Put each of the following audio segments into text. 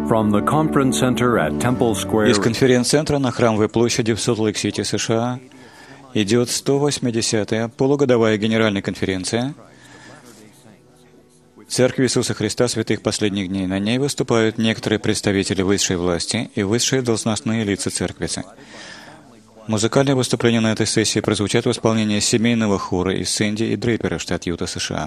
Из конференц-центра на Храмовой площади в Солт-Лейк-Сити, США, идет 180-я полугодовая генеральная конференция Церкви Иисуса Христа Святых Последних Дней. На ней выступают некоторые представители высшей власти и высшие должностные лица Церкви. Музыкальные выступления на этой сессии прозвучат в исполнении семейного хора из Сэнди и Дрейпера, штат Юта, США.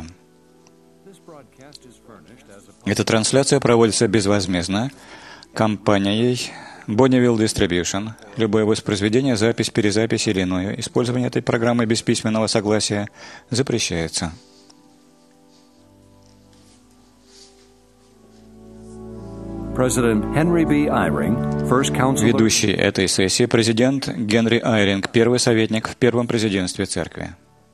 Эта трансляция проводится безвозмездно компанией Bonneville Distribution. Любое воспроизведение, запись, перезапись или иное использование этой программы без письменного согласия запрещается. Ведущий этой сессии президент Генри Айринг, первый советник в первом президентстве Церкви.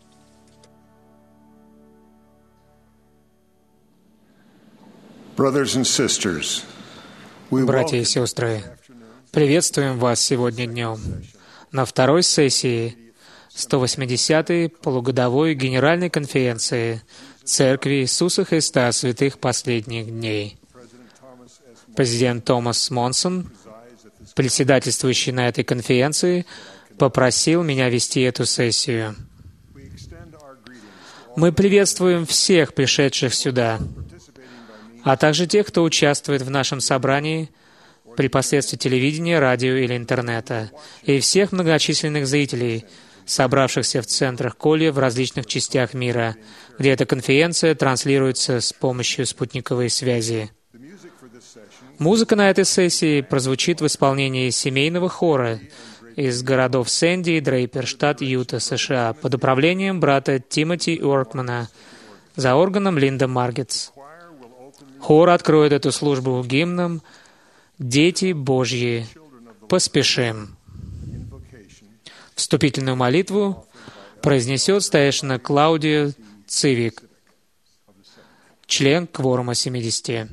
Братья и сестры, приветствуем вас сегодня днем на второй сессии 180-й полугодовой Генеральной конференции Церкви Иисуса Христа Святых Последних Дней. Президент Томас Монсон, председательствующий на этой конференции, попросил меня вести эту сессию. Мы приветствуем всех пришедших сюда, а также тех, кто участвует в нашем собрании при посредстве телевидения, радио или интернета, и всех многочисленных зрителей, собравшихся в центрах Коле в различных частях мира, где эта конференция транслируется с помощью спутниковой связи. Музыка на этой сессии прозвучит в исполнении семейного хора из городов Сэнди и Дрейпер, штат Юта, США, под управлением брата Тимоти Уоркмана, за органом Линда Маргетс. Хор откроет эту службу гимном «Дети Божьи, поспешим». Вступительную молитву произнесет старейшина Клаудио Цивик, член кворума 70.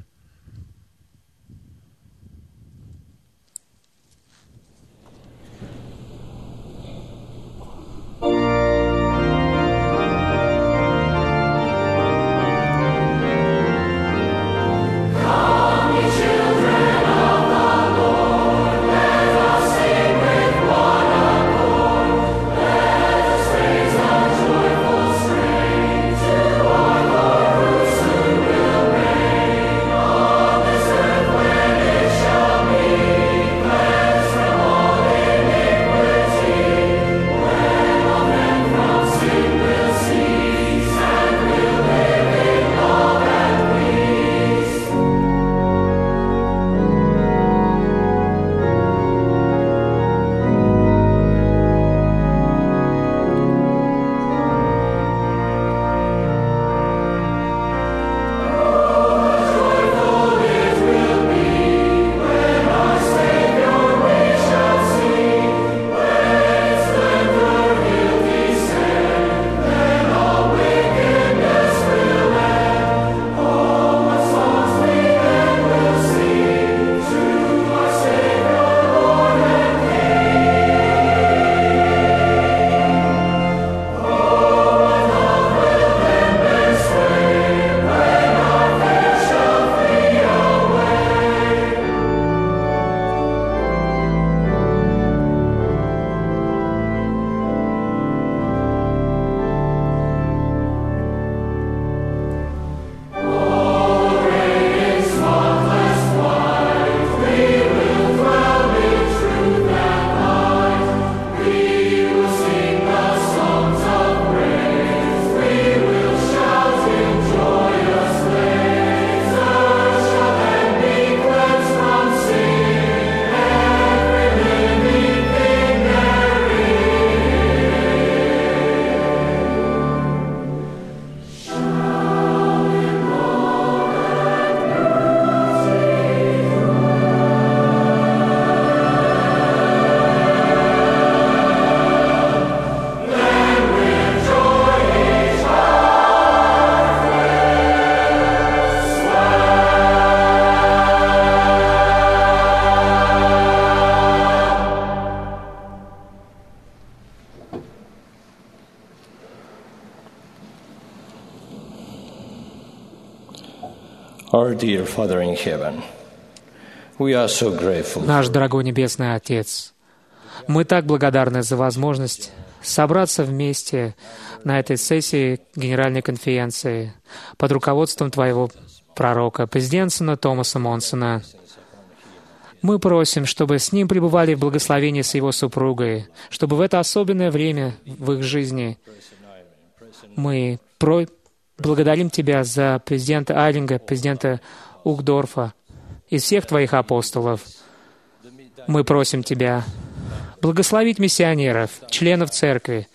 Our dear Father in heaven, We are so grateful. Наш дорогой Небесный Отец, мы так благодарны за возможность собраться вместе на этой сессии Генеральной конференции под руководством Твоего пророка, президента Томаса Монсона. Мы просим, чтобы с ним пребывали в благословении с его супругой, чтобы в это особенное время в их жизни мы благодарим Тебя за президента Айлинга, президента Угдорфа и всех Твоих апостолов. Мы просим Тебя благословить миссионеров, членов Церкви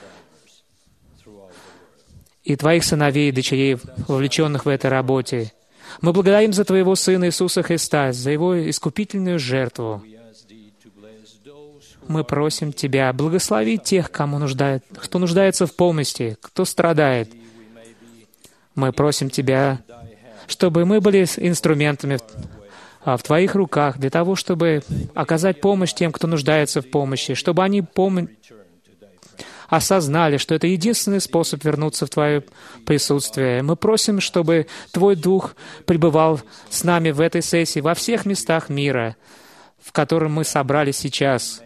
и Твоих сыновей и дочерей, вовлеченных в этой работе. Мы благодарим за Твоего Сына Иисуса Христа, за Его искупительную жертву. Мы просим Тебя благословить тех, кто нуждается в помощи, кто страдает. Мы просим Тебя, чтобы мы были инструментами в Твоих руках для того, чтобы оказать помощь тем, кто нуждается в помощи, чтобы они осознали, что это единственный способ вернуться в Твое присутствие. Мы просим, чтобы Твой Дух пребывал с нами в этой сессии, во всех местах мира, в котором мы собрались сейчас,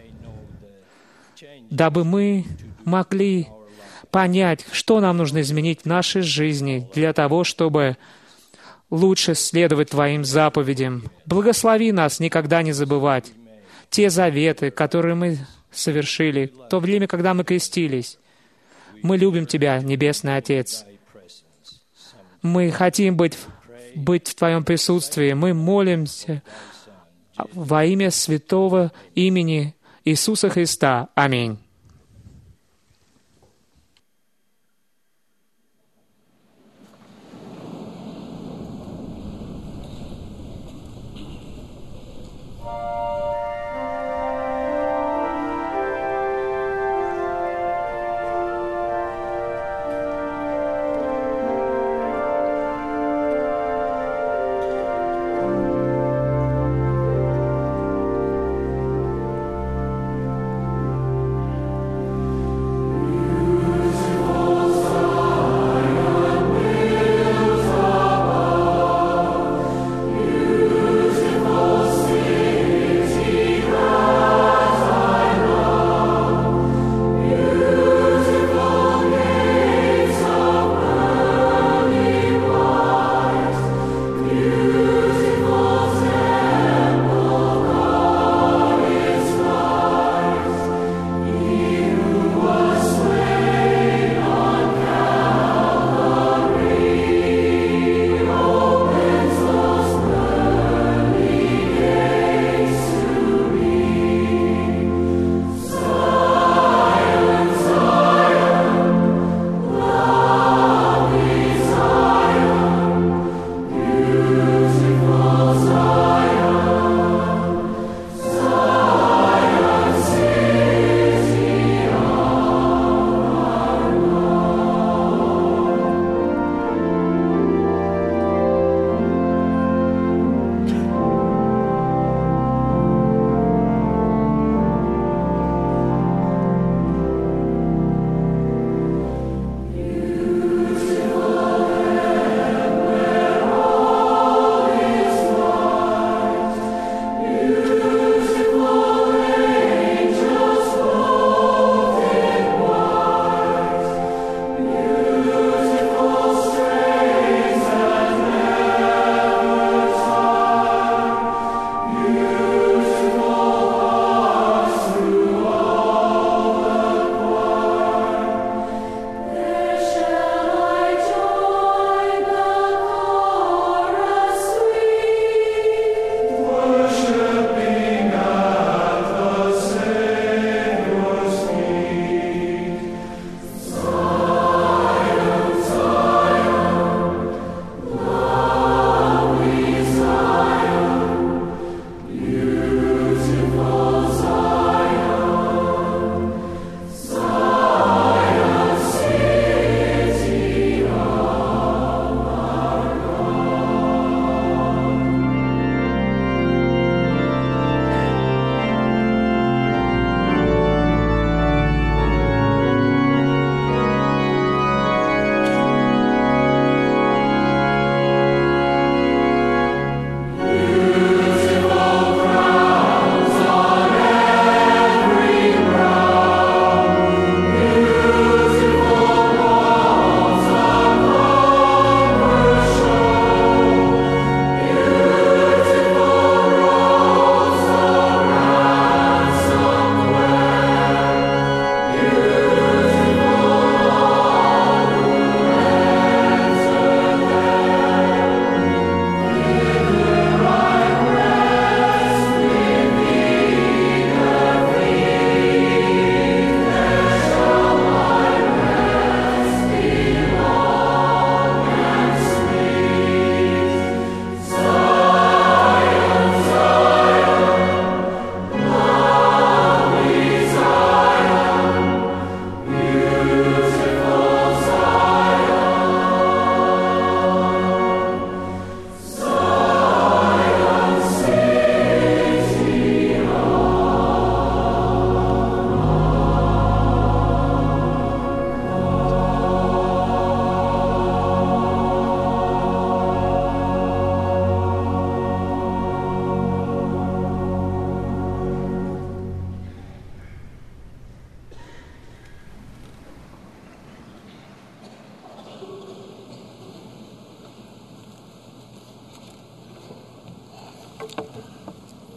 дабы мы могли понять, что нам нужно изменить в нашей жизни для того, чтобы лучше следовать Твоим заповедям. Благослови нас никогда не забывать те заветы, которые мы совершили в то время, когда мы крестились. Мы любим Тебя, Небесный Отец. Мы хотим быть в Твоем присутствии. Мы молимся во имя святого имени Иисуса Христа. Аминь.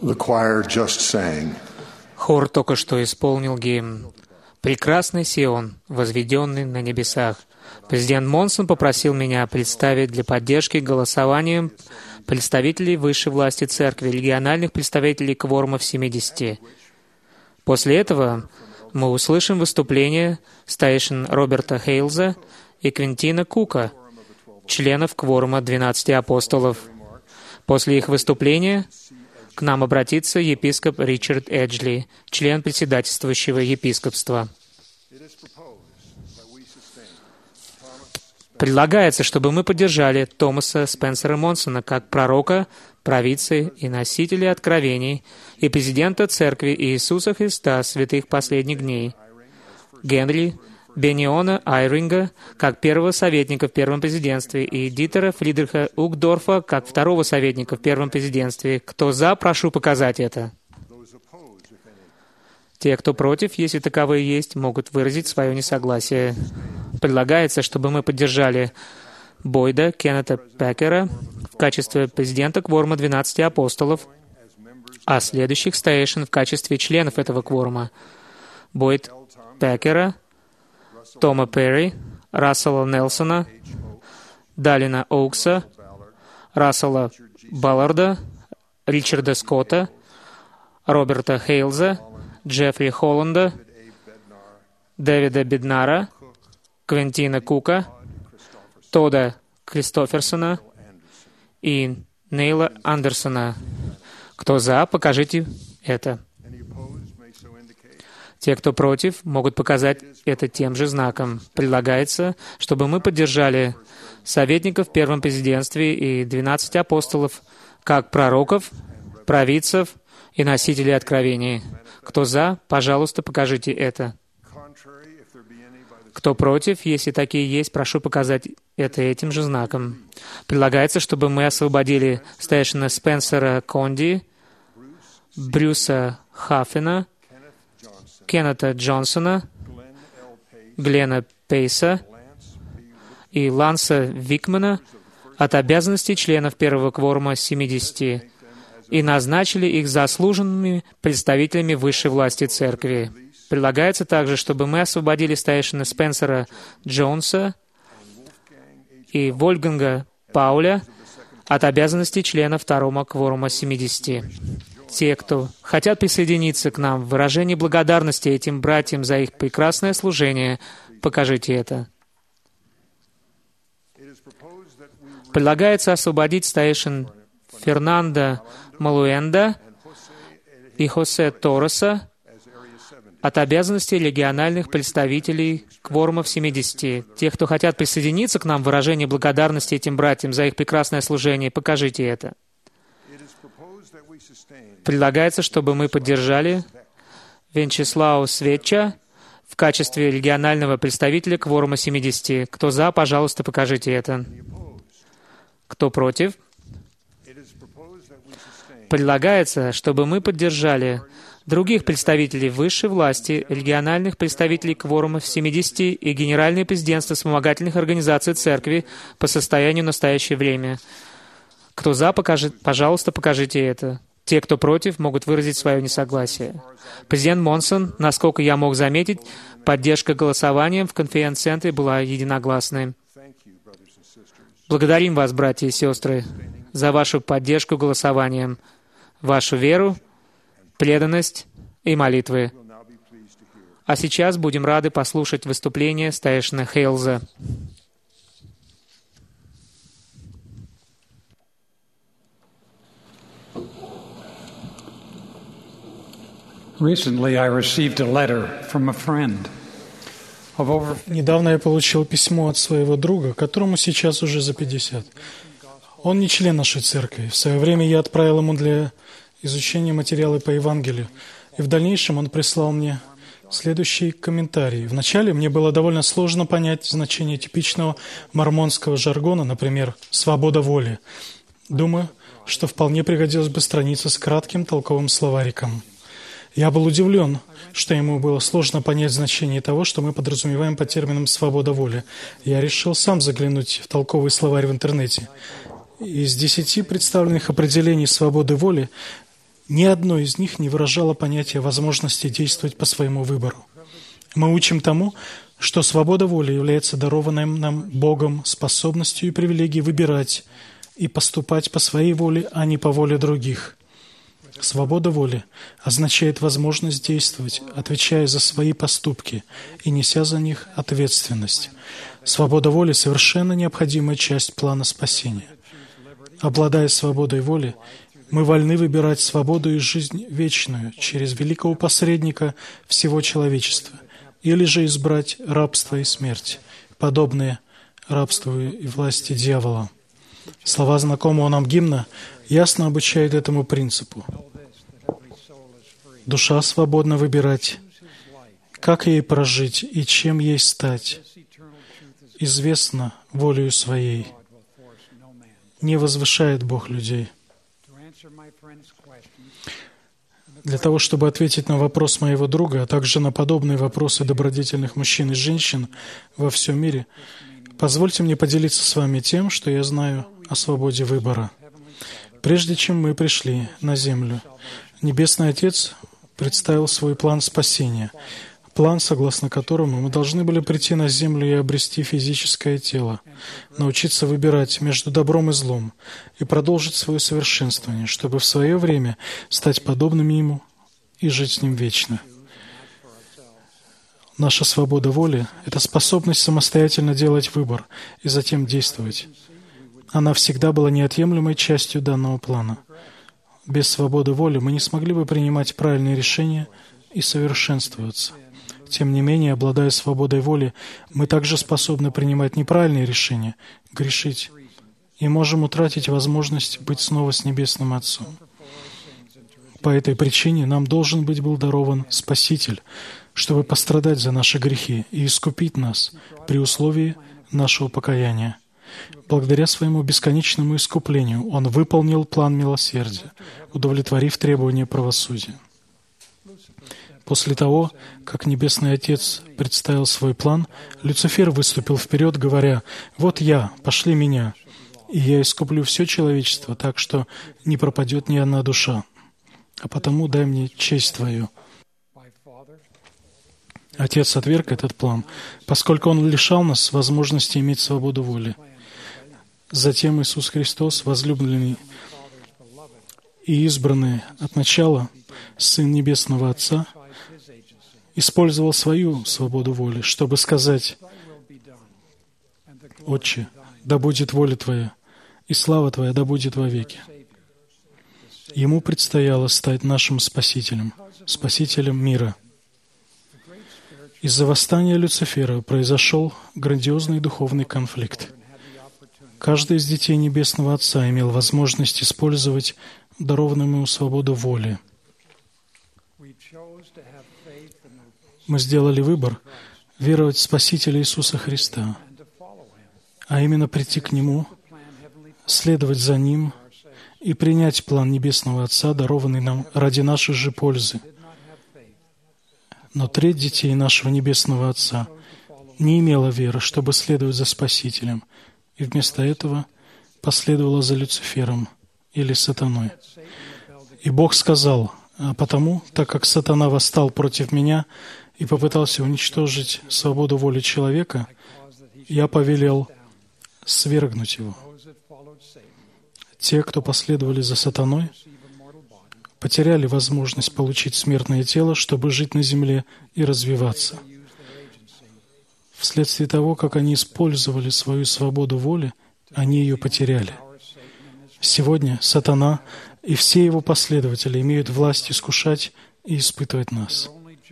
The choir just sang. Хор только что исполнил гимн «Прекрасный Сион, возведенный на небесах». Президент Монсон попросил меня представить для поддержки голосованием представителей высшей власти церкви, региональных представителей кворума в 70. После этого мы услышим выступление старейшин Роберта Хейлза и Квентина Кука, членов кворума 12 апостолов. После их выступления к нам обратится епископ Ричард Эджли, член председательствующего епископства. Предлагается, чтобы мы поддержали Томаса Спенсера Монсона как пророка, провидца и носителя откровений и президента Церкви Иисуса Христа святых последних дней, Генри Бениона Айринга как первого советника в первом президентстве и Дитера Фридриха Угдорфа как второго советника в первом президентстве. Кто за, прошу показать это. Те, кто против, если таковые есть, могут выразить свое несогласие. Предлагается, чтобы мы поддержали Бойда Кеннета Пекера в качестве президента кворума 12 апостолов, а следующих старейшин в качестве членов этого кворума: Бойд Пекера, Тома Перри, Рассела Нелсона, Далина Оукса, Рассела Балларда, Ричарда Скотта, Роберта Хейлза, Джеффри Холланда, Дэвида Беднара, Квентина Кука, Тода Кристоферсона и Нейла Андерсона. Кто за, покажите это. Те, кто против, могут показать это тем же знаком. Предлагается, чтобы мы поддержали советников в первом президентстве и 12 апостолов как пророков, провидцев и носителей откровений. Кто за, пожалуйста, покажите это. Кто против, если такие есть, прошу показать это этим же знаком. Предлагается, чтобы мы освободили старейшина Спенсера Конди, Брюса Хаффена, Кеннета Джонсона, Глена Пейса и Ланса Викмана от обязанностей членов первого кворума 70 и назначили их заслуженными представителями высшей власти Церкви. Предлагается также, чтобы мы освободили старейшина Спенсера Джонса и Вольфганга Пауля от обязанностей члена второго кворума 70. Те, кто хотят присоединиться к нам в выражении благодарности этим братьям за их прекрасное служение, покажите это. Предлагается освободить старейшин Фернандо Малуэнда и Хосе Торреса от обязанностей региональных представителей кворумов 70. Тех, кто хотят присоединиться к нам в выражении благодарности этим братьям за их прекрасное служение, покажите это. Предлагается, чтобы мы поддержали Венчеслау Светча в качестве регионального представителя кворума 70. Кто за, пожалуйста, покажите это. Кто против? Предлагается, чтобы мы поддержали других представителей высшей власти, региональных представителей кворумов 70 и Генеральное президентство вспомогательных организаций Церкви по состоянию в настоящее время. Кто за, пожалуйста, покажите это. Те, кто против, могут выразить свое несогласие. Президент Монсон, насколько я мог заметить, поддержка голосованием в конференц-центре была единогласной. Благодарим вас, братья и сестры, за вашу поддержку голосованием, вашу веру, преданность и молитвы. А сейчас будем рады послушать выступление старейшины Хейлза. Недавно я получил письмо от своего друга, которому сейчас уже за 50. Он не член нашей церкви. В свое время я отправил ему для изучения материала по Евангелию, и в дальнейшем он прислал мне следующий комментарий. Вначале мне было довольно сложно понять значение типичного мормонского жаргона, например, «свобода воли». Думаю, что вполне пригодилась бы страница с кратким толковым словариком. Я был удивлен, что ему было сложно понять значение того, что мы подразумеваем под термином «свобода воли». Я решил сам заглянуть в толковый словарь в интернете. Из 10 представленных определений свободы воли Ни одно из них не выражало понятия возможности действовать по своему выбору. Мы учим тому, что свобода воли является дарованной нам Богом способностью и привилегией выбирать и поступать по своей воле, а не по воле других. Свобода воли означает возможность действовать, отвечая за свои поступки и неся за них ответственность. Свобода воли — совершенно необходимая часть плана спасения. Обладая свободой воли, мы вольны выбирать свободу и жизнь вечную через великого посредника всего человечества, или же избрать рабство и смерть, подобные рабству и власти дьявола. Слова знакомого нам гимна ясно обучают этому принципу. Душа свободна выбирать, как ей прожить и чем ей стать. Известно волею своей. Не возвышает Бог людей. Для того, чтобы ответить на вопрос моего друга, а также на подобные вопросы добродетельных мужчин и женщин во всем мире, позвольте мне поделиться с вами тем, что я знаю о свободе выбора. Прежде чем мы пришли на землю, Небесный Отец представил свой план спасения, план, согласно которому мы должны были прийти на землю и обрести физическое тело, научиться выбирать между добром и злом и продолжить свое совершенствование, чтобы в свое время стать подобными Ему и жить с Ним вечно. Наша свобода воли — это способность самостоятельно делать выбор и затем действовать. Она всегда была неотъемлемой частью данного плана. Без свободы воли мы не смогли бы принимать правильные решения и совершенствоваться. Тем не менее, обладая свободой воли, мы также способны принимать неправильные решения, грешить, и можем утратить возможность быть снова с Небесным Отцом. По этой причине нам должен быть был дарован Спаситель, чтобы пострадать за наши грехи и искупить нас при условии нашего покаяния. Благодаря своему бесконечному искуплению Он выполнил план милосердия, удовлетворив требования правосудия. После того, как Небесный Отец представил свой план, Люцифер выступил вперед, говоря: «Вот я, пошли меня, и я искуплю все человечество, так что не пропадет ни одна душа. А потому дай мне честь Твою». Отец отверг этот план, поскольку Он лишал нас возможности иметь свободу воли. Затем Иисус Христос, возлюбленный и избранный от начала Сын Небесного Отца, использовал свою свободу воли, чтобы сказать: «Отче, да будет воля Твоя, и слава Твоя да будет вовеки». Ему предстояло стать нашим Спасителем, Спасителем мира. Из-за восстания Люцифера произошел грандиозный духовный конфликт. Каждый из детей Небесного Отца имел возможность использовать дарованную ему свободу воли. Мы сделали выбор веровать в Спасителя Иисуса Христа, а именно прийти к Нему, следовать за Ним и принять план Небесного Отца, дарованный нам ради нашей же пользы. Но треть детей нашего Небесного Отца не имела веры, чтобы следовать за Спасителем, и вместо этого последовала за Люцифером или Сатаной. И Бог сказал: «А потому, так как Сатана восстал против Меня и попытался уничтожить свободу воли человека, Я повелел свергнуть его». Те, кто последовали за Сатаной, потеряли возможность получить смертное тело, чтобы жить на земле и развиваться. Вследствие того, как они использовали свою свободу воли, они ее потеряли. Сегодня Сатана и все его последователи имеют власть искушать и испытывать нас.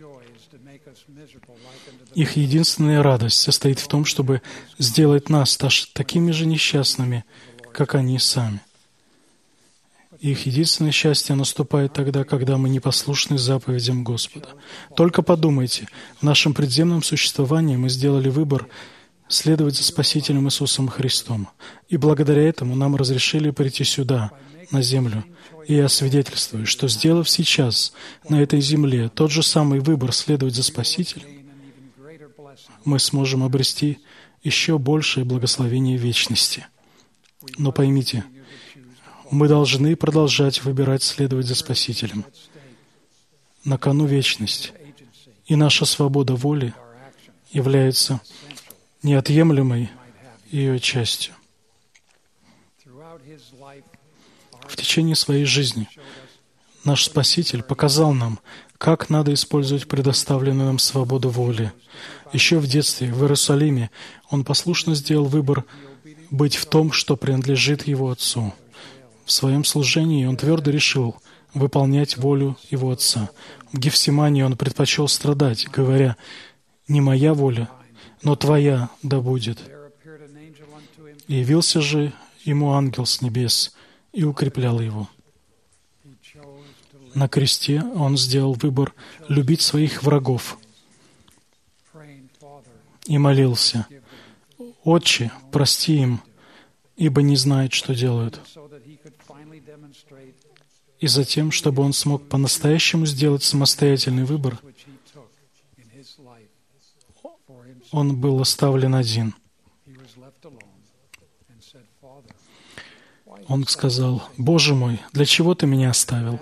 Их единственная радость состоит в том, чтобы сделать нас такими же несчастными, как они сами. Их единственное счастье наступает тогда, когда мы непослушны заповедям Господа. Только подумайте, в нашем предземном существовании мы сделали выбор следовать за Спасителем Иисусом Христом. И благодаря этому нам разрешили прийти сюда, на землю. И я свидетельствую, что, сделав сейчас на этой земле тот же самый выбор следовать за Спасителем, мы сможем обрести еще большее благословение вечности. Но поймите, Мы должны продолжать выбирать следовать за Спасителем. На кону вечность. И наша свобода воли является неотъемлемой ее частью. В течение своей жизни наш Спаситель показал нам, как надо использовать предоставленную нам свободу воли. Еще в детстве, в Иерусалиме, Он послушно сделал выбор быть в том, что принадлежит Его Отцу. В своем служении Он твердо решил выполнять волю Его Отца. В Гефсимании Он предпочел страдать, говоря: «Не моя воля, но Твоя да будет». И явился же Ему ангел с небес и укреплял Его. На кресте Он сделал выбор любить своих врагов и молился: «Отче, прости им, ибо не знают, что делают». И затем, чтобы Он смог по-настоящему сделать самостоятельный выбор, Он был оставлен один. Он сказал: «Боже мой, для чего Ты меня оставил?»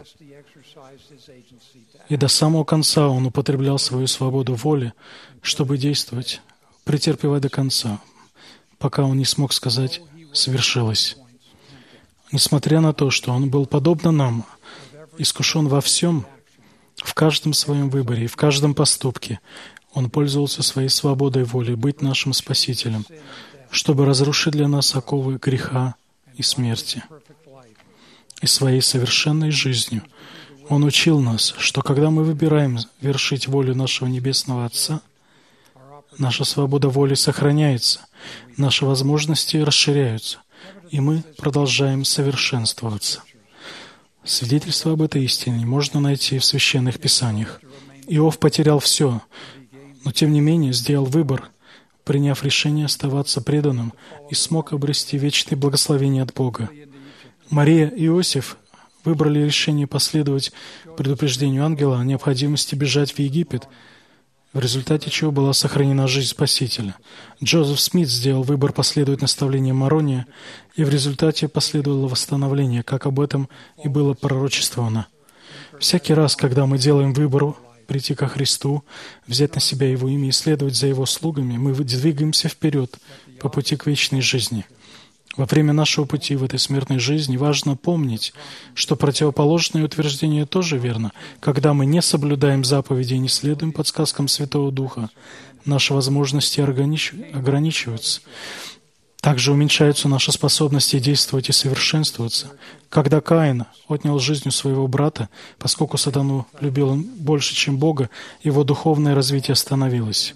И до самого конца Он употреблял свою свободу воли, чтобы действовать, претерпевая до конца, пока Он не смог сказать: «Свершилось». Несмотря на то, что Он был, подобно нам, искушен во всем, в каждом своем выборе и в каждом поступке, Он пользовался своей свободой воли быть нашим Спасителем, чтобы разрушить для нас оковы греха и смерти. И своей совершенной жизнью Он учил нас, что когда мы выбираем вершить волю нашего Небесного Отца, наша свобода воли сохраняется, наши возможности расширяются, и мы продолжаем совершенствоваться. Свидетельство об этой истине можно найти в Священных Писаниях. Иов потерял все, но тем не менее сделал выбор, приняв решение оставаться преданным, и смог обрести вечное благословение от Бога. Мария и Иосиф выбрали решение последовать предупреждению ангела о необходимости бежать в Египет, в результате чего была сохранена жизнь Спасителя. Джозеф Смит сделал выбор последовать наставлениям Морония, и в результате последовало восстановление, как об этом и было пророчествовано. Всякий раз, когда мы делаем выбор прийти ко Христу, взять на себя Его имя и следовать за Его слугами, мы двигаемся вперед по пути к вечной жизни. Во время нашего пути в этой смертной жизни важно помнить, что противоположное утверждение тоже верно. Когда мы не соблюдаем заповеди и не следуем подсказкам Святого Духа, наши возможности ограничиваются. Также уменьшаются наши способности действовать и совершенствоваться. Когда Каин отнял жизнь у своего брата, поскольку сатану любил он больше, чем Бога, его духовное развитие остановилось.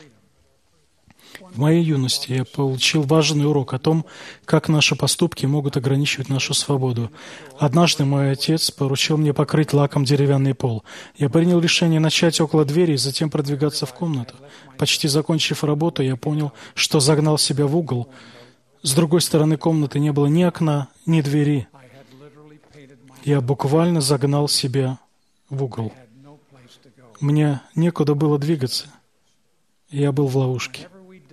В моей юности я получил важный урок о том, как наши поступки могут ограничивать нашу свободу. Однажды мой отец поручил мне покрыть лаком деревянный пол. Я принял решение начать около двери и затем продвигаться в комнату. Почти закончив работу, я понял, что загнал себя в угол. С другой стороны комнаты не было ни окна, ни двери. Я буквально загнал себя в угол. Мне некуда было двигаться. Я был в ловушке.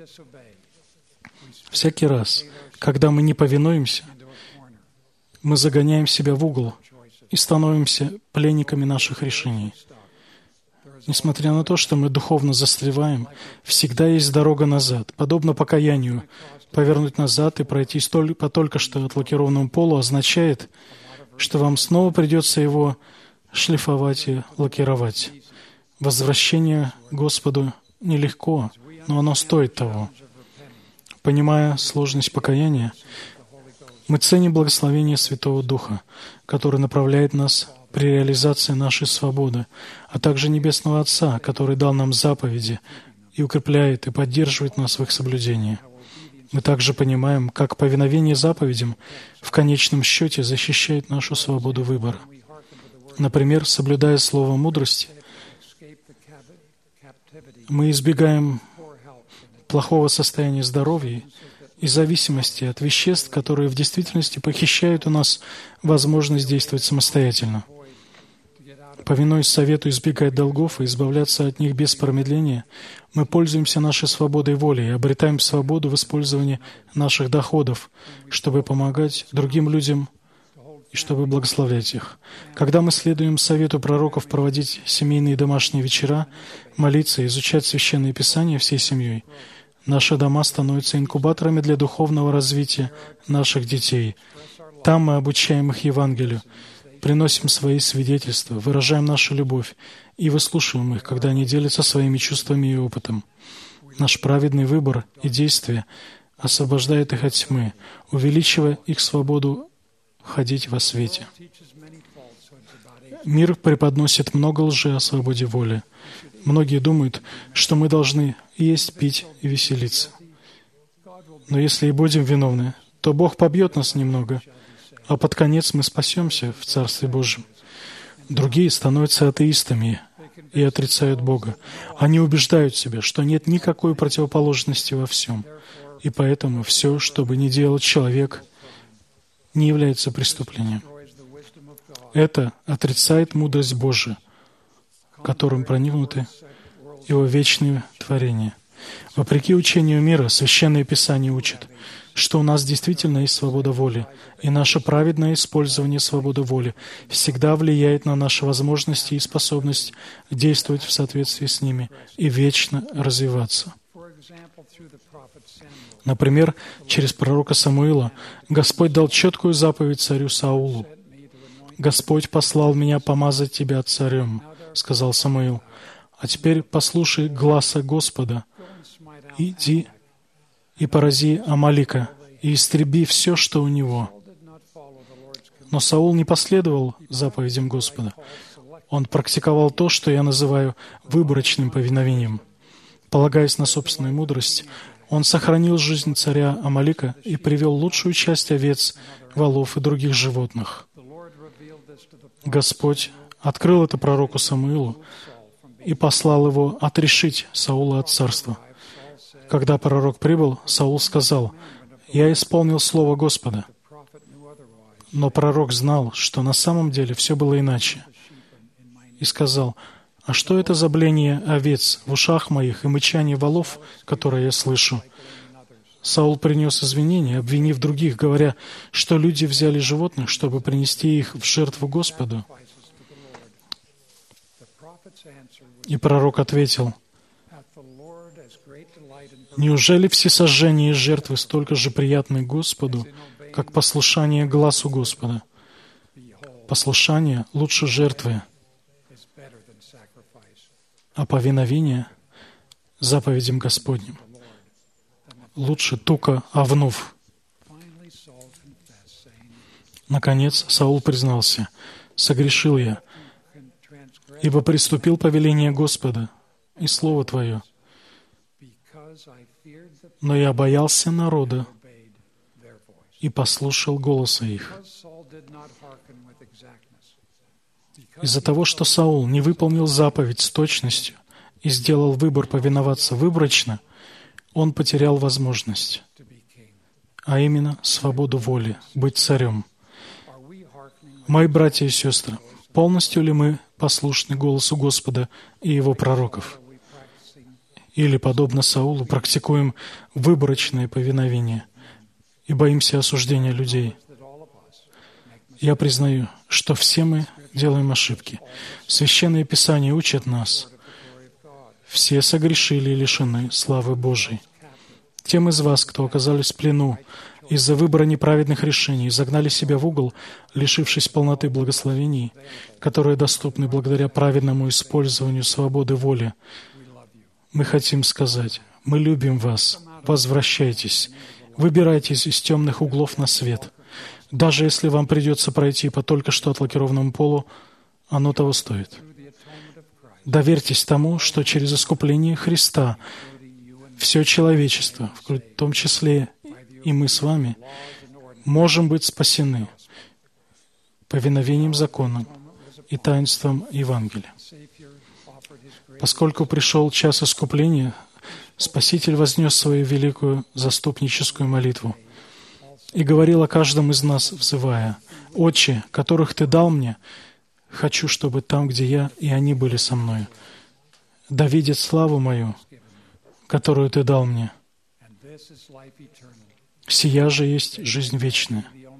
Всякий раз, когда мы не повинуемся, мы загоняем себя в угол и становимся пленниками наших решений. Несмотря на то, что мы духовно застреваем, всегда есть дорога назад. Подобно покаянию, повернуть назад и пройтись по только что отлакированному полу означает, что вам снова придется его шлифовать и лакировать. Возвращение к Господу нелегко, но оно стоит того. Понимая сложность покаяния, мы ценим благословение Святого Духа, который направляет нас при реализации нашей свободы, а также Небесного Отца, который дал нам заповеди и укрепляет и поддерживает нас в их соблюдении. Мы также понимаем, как повиновение заповедям в конечном счете защищает нашу свободу выбора. Например, соблюдая слово мудрости, мы избегаем плохого состояния здоровья и зависимости от веществ, которые в действительности похищают у нас возможность действовать самостоятельно. Повинуясь совету избегать долгов и избавляться от них без промедления, мы пользуемся нашей свободой воли и обретаем свободу в использовании наших доходов, чтобы помогать другим людям и чтобы благословлять их. Когда мы следуем совету пророков проводить семейные домашние вечера, молиться и изучать Священное Писание всей семьей, наши дома становятся инкубаторами для духовного развития наших детей. Там мы обучаем их Евангелию, приносим свои свидетельства, выражаем нашу любовь и выслушиваем их, когда они делятся своими чувствами и опытом. Наш праведный выбор и действия освобождает их от тьмы, увеличивая их свободу ходить во свете. Мир преподносит много лжи о свободе воли. Многие думают, что мы должны есть, пить и веселиться. Но если и будем виновны, то Бог побьет нас немного, а под конец мы спасемся в Царстве Божьем. Другие становятся атеистами и отрицают Бога. Они убеждают себя, что нет никакой противоположности во всем. И поэтому все, что бы ни делал человек, не является преступлением. Это отрицает мудрость Божию, которым проникнуты Его вечные творения. Вопреки учению мира, Священное Писание учит, что у нас действительно есть свобода воли, и наше праведное использование свободы воли всегда влияет на наши возможности и способность действовать в соответствии с ними и вечно развиваться. Например, через пророка Самуила Господь дал четкую заповедь царю Саулу. «Господь послал меня помазать тебя царем», — сказал Самуил. «А теперь послушай гласа Господа. Иди и порази Амалика, и истреби все, что у него». Но Саул не последовал заповедям Господа. Он практиковал то, что я называю выборочным повиновением. Полагаясь на собственную мудрость, он сохранил жизнь царя Амалика и привел лучшую часть овец, волов и других животных. Господь открыл это пророку Самуилу и послал его отрешить Саула от царства. Когда пророк прибыл, Саул сказал: «Я исполнил слово Господа». Но пророк знал, что на самом деле все было иначе, и сказал: «А что это за бление овец в ушах моих и мычание волов, которое я слышу?» Саул принес извинения, обвинив других, говоря, что люди взяли животных, чтобы принести их в жертву Господу. И пророк ответил: «Неужели всесожжение и жертвы столько же приятны Господу, как послушание гласу Господа? Послушание лучше жертвы, а повиновение заповедям Господним лучше тука овнов». Наконец Саул признался: «Согрешил я, ибо приступил повеление Господа и слово Твое. Но я боялся народа и послушал голоса их». Из-за того, что Саул не выполнил заповедь с точностью и сделал выбор повиноваться выборочно, он потерял возможность, а именно свободу воли, быть царем. Мои братья и сестры, полностью ли мы послушны голосу Господа и Его пророков? Или, подобно Саулу, практикуем выборочное повиновение и боимся осуждения людей? Я признаю, что все мы делаем ошибки. Священное Писание учит нас: все согрешили и лишены славы Божией. Тем из вас, кто оказались в плену из-за выбора неправедных решений, загнали себя в угол, лишившись полноты благословений, которые доступны благодаря праведному использованию свободы воли, мы хотим сказать: мы любим вас, возвращайтесь, выбирайтесь из темных углов на свет. Даже если вам придется пройти по только что отлакированному полу, оно того стоит. Доверьтесь тому, что через искупление Христа все человечество, в том числе и мы с вами, можем быть спасены повиновением законам и таинством Евангелия. Поскольку пришел час искупления, Спаситель вознес свою великую заступническую молитву и говорил о каждом из нас, взывая: «Отче, которых Ты дал мне, хочу, чтобы там, где я, и они были со мною. Да видят славу мою, которую Ты дал мне. Сия же есть жизнь вечная,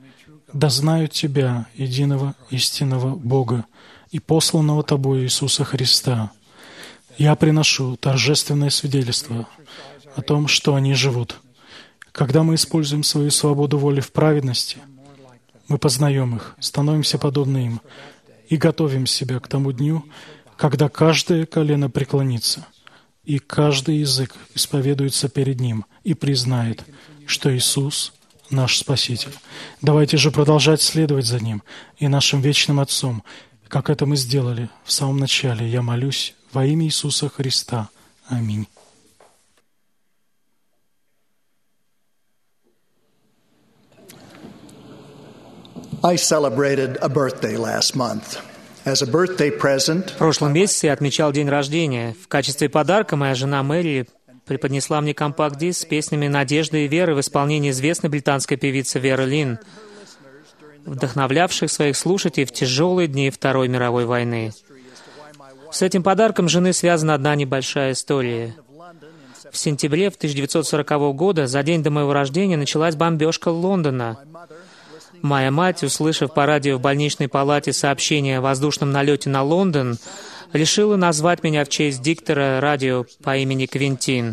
да знают Тебя, единого истинного Бога и посланного Тобою Иисуса Христа. Я приношу торжественное свидетельство о том, что они живут. Когда мы используем свою свободу воли в праведности, мы познаем их, становимся подобны им и готовим себя к тому дню, когда каждое колено преклонится, и каждый язык исповедуется перед Ним и признает, что Иисус — наш Спаситель. Давайте же продолжать следовать за Ним и нашим вечным Отцом, как это мы сделали в самом начале. Я молюсь во имя Иисуса Христа. Аминь. I celebrated a birthday last month. As a birthday present, В прошлом месяце я отмечал день рождения. В качестве подарка моя жена Мэри преподнесла мне компакт-диск с песнями надежды и веры в исполнении известной британской певицы Веры Лин, вдохновлявших своих слушателей в тяжелые дни Второй мировой войны. С этим подарком жены связана одна небольшая история. В сентябре 1940 года, за день до моего рождения, началась бомбежка Лондона. Моя мать, услышав по радио в больничной палате сообщение о воздушном налете на Лондон, решила назвать меня в честь диктора радио по имени Квинтин.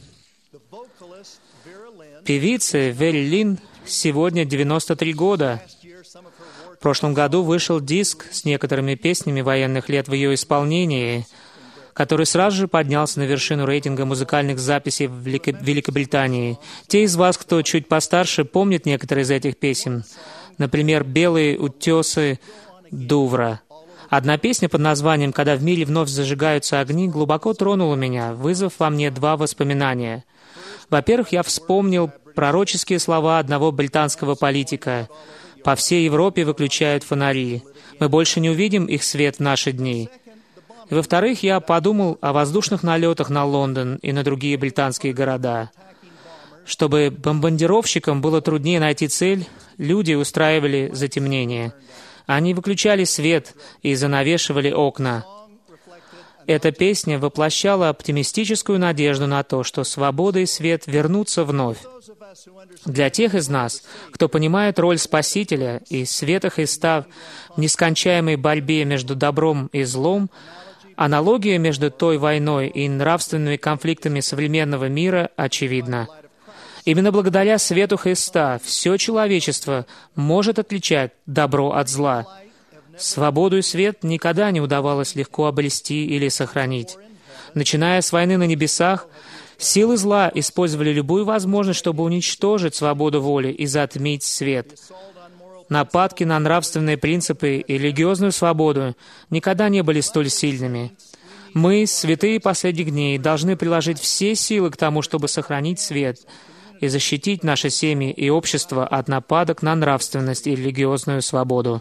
Певице Вере Лин сегодня 93 года. В прошлом году вышел диск с некоторыми песнями военных лет в ее исполнении, который сразу же поднялся на вершину рейтинга музыкальных записей в Великобритании. Те из вас, кто чуть постарше, помнят некоторые из этих песен. Например, «Белые утесы Дувра». Одна песня под названием «Когда в мире вновь зажигаются огни» глубоко тронула меня, вызвав во мне два воспоминания. Во-первых, я вспомнил пророческие слова одного британского политика: «По всей Европе выключают фонари. Мы больше не увидим их свет в наши дни». И во-вторых, я подумал о воздушных налетах на Лондон и на другие британские города. Чтобы бомбардировщикам было труднее найти цель, люди устраивали затемнение. Они выключали свет и занавешивали окна. Эта песня воплощала оптимистическую надежду на то, что свобода и свет вернутся вновь. Для тех из нас, кто понимает роль Спасителя и света Христа в нескончаемой борьбе между добром и злом, аналогия между той войной и нравственными конфликтами современного мира очевидна. Именно благодаря свету Христа все человечество может отличать добро от зла. Свободу и свет никогда не удавалось легко обрести или сохранить. Начиная с войны на небесах, силы зла использовали любую возможность, чтобы уничтожить свободу воли и затмить свет. Нападки на нравственные принципы и религиозную свободу никогда не были столь сильными. Мы, святые последних дней, должны приложить все силы к тому, чтобы сохранить свет и защитить наши семьи и общество от нападок на нравственность и религиозную свободу.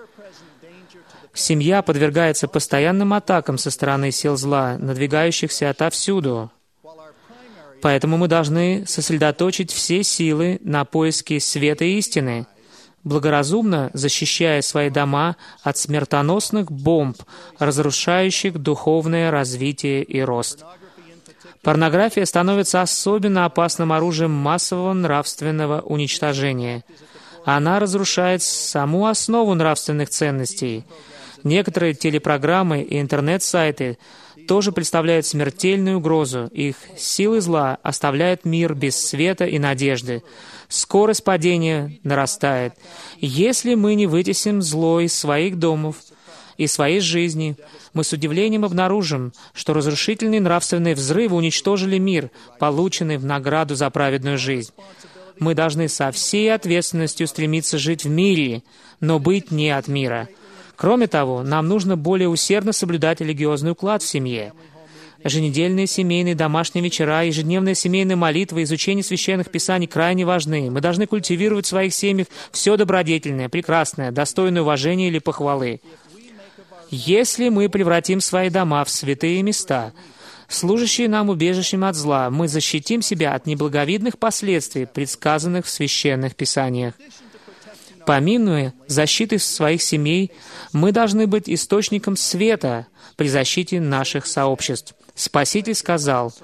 Семья подвергается постоянным атакам со стороны сил зла, надвигающихся отовсюду. Поэтому мы должны сосредоточить все силы на поиске света и истины, благоразумно защищая свои дома от смертоносных бомб, разрушающих духовное развитие и рост. Порнография становится особенно опасным оружием массового нравственного уничтожения. Она разрушает саму основу нравственных ценностей. Некоторые телепрограммы и интернет-сайты тоже представляют смертельную угрозу. Их силы зла оставляют мир без света и надежды. Скорость падения нарастает. Если мы не вытесним зло из своих домов и своей жизни, мы с удивлением обнаружим, что разрушительные нравственные взрывы уничтожили мир, полученный в награду за праведную жизнь. Мы должны со всей ответственностью стремиться жить в мире, но быть не от мира. Кроме того, нам нужно более усердно соблюдать религиозный уклад в семье. Еженедельные семейные домашние вечера, ежедневные семейные молитвы, изучение священных писаний крайне важны. Мы должны культивировать в своих семьях все добродетельное, прекрасное, достойное уважения или похвалы. Если мы превратим свои дома в святые места, служащие нам убежищем от зла, мы защитим себя от неблаговидных последствий, предсказанных в священных писаниях. Помимо защиты своих семей, мы должны быть источником света при защите наших сообществ. Спаситель сказал: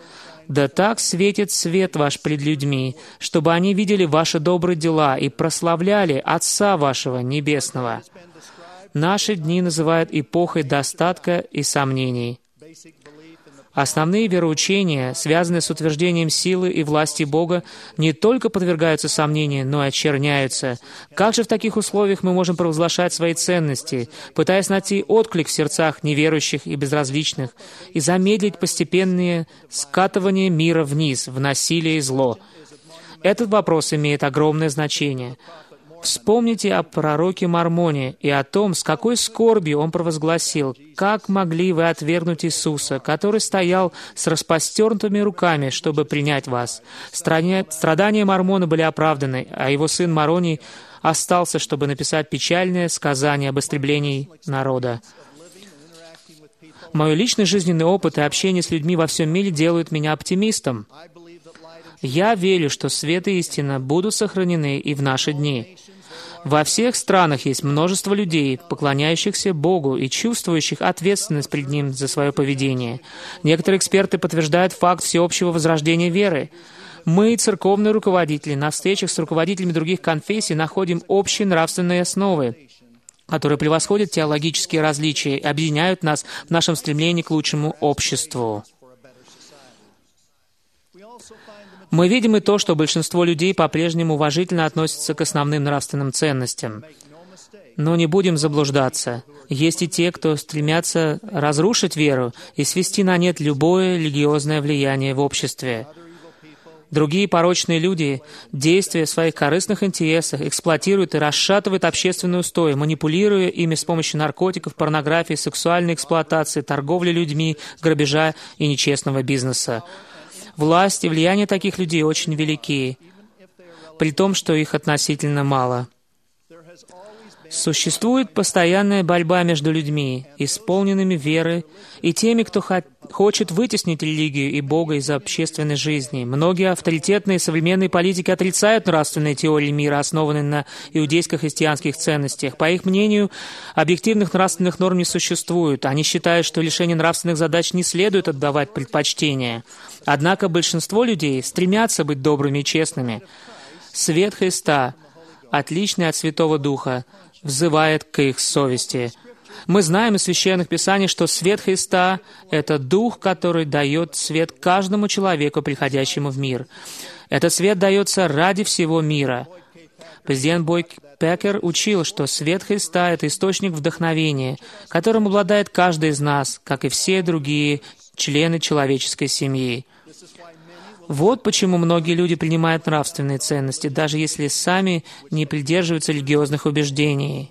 Да так светит свет ваш пред людьми, чтобы они видели ваши добрые дела и прославляли Отца вашего Небесного». Наши дни называют эпохой достатка и сомнений. Основные вероучения, связанные с утверждением силы и власти Бога, не только подвергаются сомнению, но и очерняются. Как же в таких условиях мы можем провозглашать свои ценности, пытаясь найти отклик в сердцах неверующих и безразличных, и замедлить постепенное скатывание мира вниз, в насилие и зло? Этот вопрос имеет огромное значение. Вспомните о пророке Мормоне и о том, с какой скорбью он провозгласил: «Как могли вы отвергнуть Иисуса, который стоял с распростертыми руками, чтобы принять вас?» Страдания Мормона были оправданы, а его сын Мороний остался, чтобы написать печальное сказание об истреблении народа. Мой личный жизненный опыт и общение с людьми во всем мире делают меня оптимистом. Я верю, что свет и истина будут сохранены и в наши дни. Во всех странах есть множество людей, поклоняющихся Богу и чувствующих ответственность перед Ним за свое поведение. Некоторые эксперты подтверждают факт всеобщего возрождения веры. Мы, церковные руководители, на встречах с руководителями других конфессий находим общие нравственные основы, которые превосходят теологические различия и объединяют нас в нашем стремлении к лучшему обществу. Мы видим и то, что большинство людей по-прежнему уважительно относятся к основным нравственным ценностям. Но не будем заблуждаться. Есть и те, кто стремятся разрушить веру и свести на нет любое религиозное влияние в обществе. Другие порочные люди, действуя в своих корыстных интересах, эксплуатируют и расшатывают общественные устои, манипулируя ими с помощью наркотиков, порнографии, сексуальной эксплуатации, торговли людьми, грабежа и нечестного бизнеса. Власть и влияние таких людей очень велики, при том, что их относительно мало. Существует постоянная борьба между людьми, исполненными веры, и теми, кто хочет вытеснить религию и Бога из общественной жизни. Многие авторитетные современные политики отрицают нравственные теории мира, основанные на иудейско-христианских ценностях. По их мнению, объективных нравственных норм не существует. Они считают, что решение нравственных задач не следует отдавать предпочтение. Однако большинство людей стремятся быть добрыми и честными. Свет Христа, отличный от Святого Духа, взывает к их совести. Мы знаем из Священных Писаний, что свет Христа — это Дух, который дает свет каждому человеку, приходящему в мир. Этот свет дается ради всего мира. Президент Бойд Пекер учил, что свет Христа — это источник вдохновения, которым обладает каждый из нас, как и все другие члены человеческой семьи. Вот почему многие люди принимают нравственные ценности, даже если сами не придерживаются религиозных убеждений.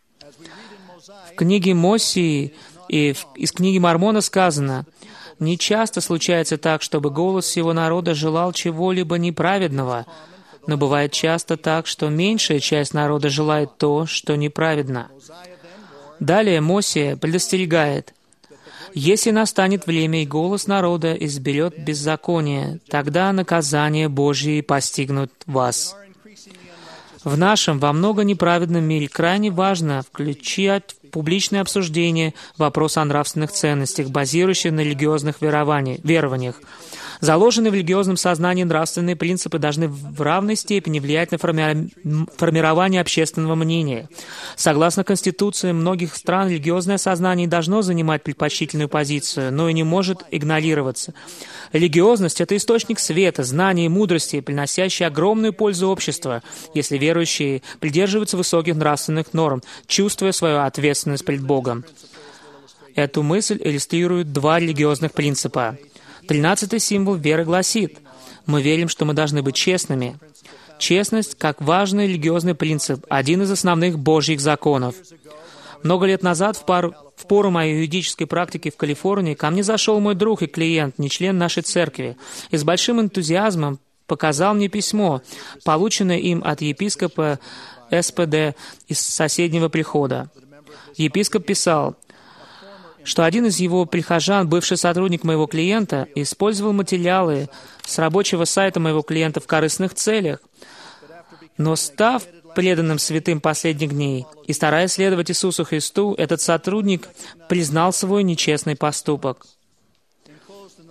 В книге Моссии и из книги Мормона сказано: «Не часто случается так, чтобы голос всего народа желал чего-либо неправедного, но бывает часто так, что меньшая часть народа желает то, что неправедно». Далее Моссия предостерегает: «Если настанет время, и голос народа изберет беззаконие, тогда наказание Божье постигнут вас». В нашем во много неправедном мире крайне важно включать в публичное обсуждение вопрос о нравственных ценностях, базирующихся на религиозных верованиях. Заложенные в религиозном сознании нравственные принципы должны в равной степени влиять на формирование общественного мнения. Согласно Конституции многих стран, религиозное сознание не должно занимать предпочтительную позицию, но и не может игнорироваться. Религиозность — это источник света, знания и мудрости, приносящий огромную пользу обществу, если верующие придерживаются высоких нравственных норм, чувствуя свою ответственность перед Богом. Эту мысль иллюстрируют два религиозных принципа. 13-й символ веры гласит: мы верим, что мы должны быть честными. Честность, как важный религиозный принцип, один из основных Божьих законов. Много лет назад, в пору моей юридической практики в Калифорнии, ко мне зашел мой друг и клиент, не член нашей церкви, и с большим энтузиазмом показал мне письмо, полученное им от епископа СПД из соседнего прихода. Епископ писал, что один из его прихожан, бывший сотрудник моего клиента, использовал материалы с рабочего сайта моего клиента в корыстных целях, но став преданным святым последних дней и стараясь следовать Иисусу Христу, этот сотрудник признал свой нечестный поступок. В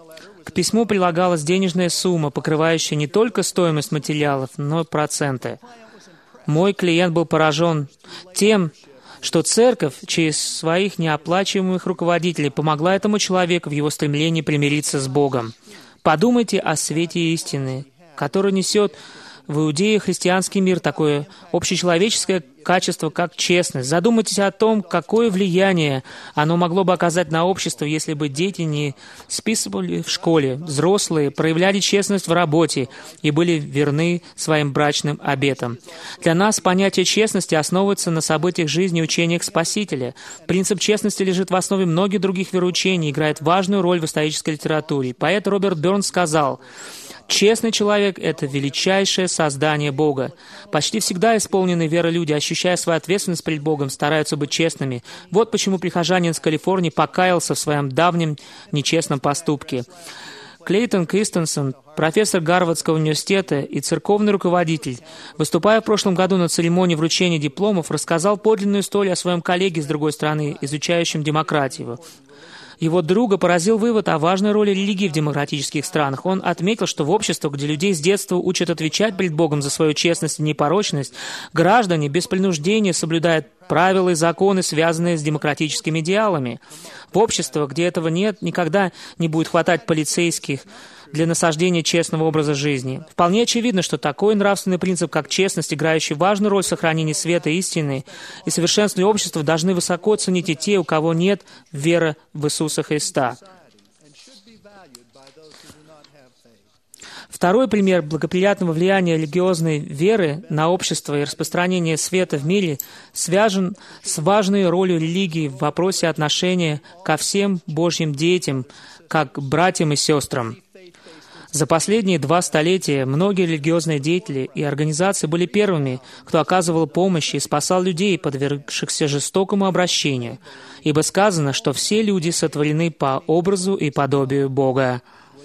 К письму прилагалась денежная сумма, покрывающая не только стоимость материалов, но и проценты. Мой клиент был поражен тем, что церковь через своих неоплачиваемых руководителей помогла этому человеку в его стремлении примириться с Богом. Подумайте о свете истины, который несет в Иудее христианский мир такое общечеловеческое качество, как честность. Задумайтесь о том, какое влияние оно могло бы оказать на общество, если бы дети не списывали в школе, взрослые проявляли честность в работе и были верны своим брачным обетам. Для нас понятие честности основывается на событиях жизни и учениях Спасителя. Принцип честности лежит в основе многих других вероучений и играет важную роль в исторической литературе. Поэт Роберт Бернс сказал: «Честный человек — это величайшее создание Бога». Почти всегда исполненные веры люди, ощущая свою ответственность перед Богом, стараются быть честными. Вот почему прихожанин из Калифорнии покаялся в своем давнем нечестном поступке. Клейтон Кристенсен, профессор Гарвардского университета и церковный руководитель, выступая в прошлом году на церемонии вручения дипломов, рассказал подлинную историю о своем коллеге с другой страны, изучающем демократию. Его друга поразил вывод о важной роли религии в демократических странах. Он отметил, что в обществах, где людей с детства учат отвечать перед Богом за свою честность и непорочность, граждане без принуждения соблюдают правила и законы, связанные с демократическими идеалами. В обществах, где этого нет, никогда не будет хватать полицейских для насаждения честного образа жизни. Вполне очевидно, что такой нравственный принцип, как честность, играющий важную роль в сохранении света истины и совершенстве общества, должны высоко ценить и те, у кого нет веры в Иисуса Христа. Второй пример благоприятного влияния религиозной веры на общество и распространение света в мире связан с важной ролью религии в вопросе отношения ко всем Божьим детям, как к братьям и сестрам. За последние 2 столетия многие религиозные деятели и организации были первыми, кто оказывал помощь и спасал людей, подвергшихся жестокому обращению, ибо сказано, что все люди сотворены по образу и подобию Бога.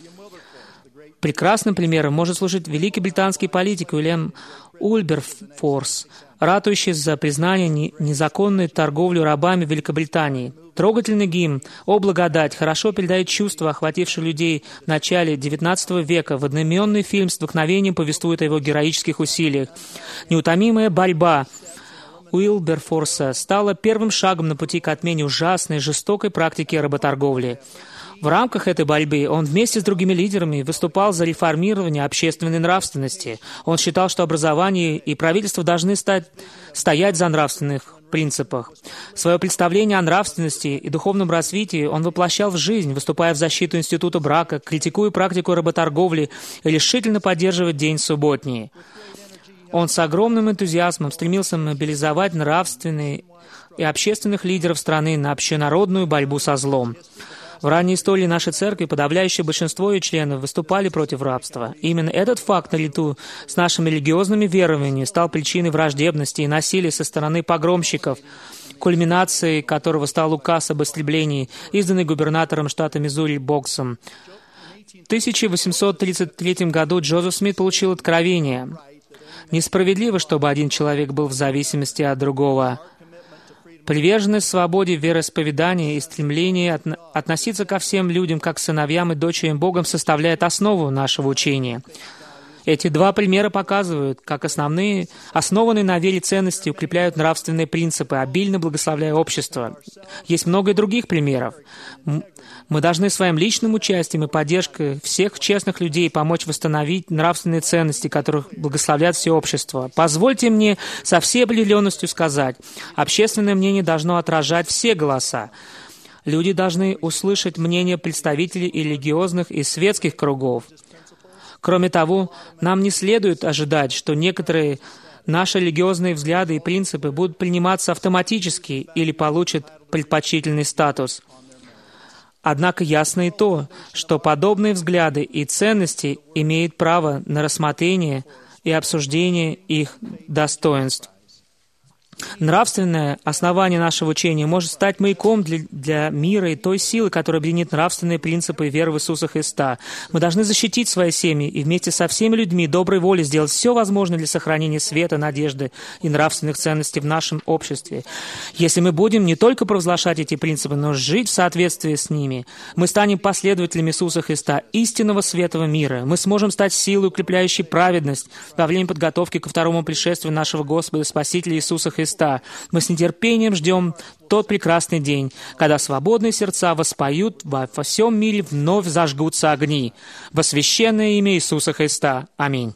Прекрасным примером может служить великий британский политик Уильям Ульберфорс, ратующий за признание незаконной торговли рабами в Великобритании. Трогательный гимн «О благодать» хорошо передает чувства, охватившие людей в начале XIX века. В одноименный фильм с вдохновением повествует о его героических усилиях. Неутомимая борьба Уилберфорса стала первым шагом на пути к отмене ужасной, жестокой практики работорговли. В рамках этой борьбы он вместе с другими лидерами выступал за реформирование общественной нравственности. Он считал, что образование и правительство должны стоять за нравственных принципах. Свое представление о нравственности и духовном развитии он воплощал в жизнь, выступая в защиту института брака, критикуя практику работорговли и решительно поддерживая день субботний. Он с огромным энтузиазмом стремился мобилизовать нравственных и общественных лидеров страны на общенародную борьбу со злом. В ранней истории нашей церкви подавляющее большинство ее членов выступали против рабства. Именно этот факт, наряду с нашими религиозными верованиями, стал причиной враждебности и насилия со стороны погромщиков, кульминацией которого стал указ об истреблении, изданный губернатором штата Миссури Боксом. В 1833 году Джозеф Смит получил откровение. Несправедливо, чтобы один человек был в зависимости от другого. Приверженность свободе вероисповедания и стремление относиться ко всем людям как к сыновьям и дочерям Богом составляет основу нашего учения. Эти 2 примера показывают, как основные, основанные на вере ценности, укрепляют нравственные принципы, обильно благословляя общество. Есть много и других примеров. Мы должны своим личным участием и поддержкой всех честных людей помочь восстановить нравственные ценности, которых благословляет все общество. Позвольте мне со всей определенностью сказать, общественное мнение должно отражать все голоса. Люди должны услышать мнение представителей и религиозных и светских кругов. Кроме того, нам не следует ожидать, что некоторые наши религиозные взгляды и принципы будут приниматься автоматически или получат предпочтительный статус. Однако ясно и то, что подобные взгляды и ценности имеют право на рассмотрение и обсуждение их достоинств. Нравственное основание нашего учения может стать маяком для мира и той силы, которая объединит нравственные принципы веры в Иисуса Христа. Мы должны защитить свои семьи и вместе со всеми людьми доброй воли сделать все возможное для сохранения света, надежды и нравственных ценностей в нашем обществе. Если мы будем не только провозглашать эти принципы, но жить в соответствии с ними, мы станем последователями Иисуса Христа, истинного светлого мира. Мы сможем стать силой, укрепляющей праведность во время подготовки ко второму пришествию нашего Господа и Спасителя Иисуса Христа. Мы с нетерпением ждем тот прекрасный день, когда свободные сердца воспоют, во всем мире вновь зажгутся огни. Во священное имя Иисуса Христа. Аминь.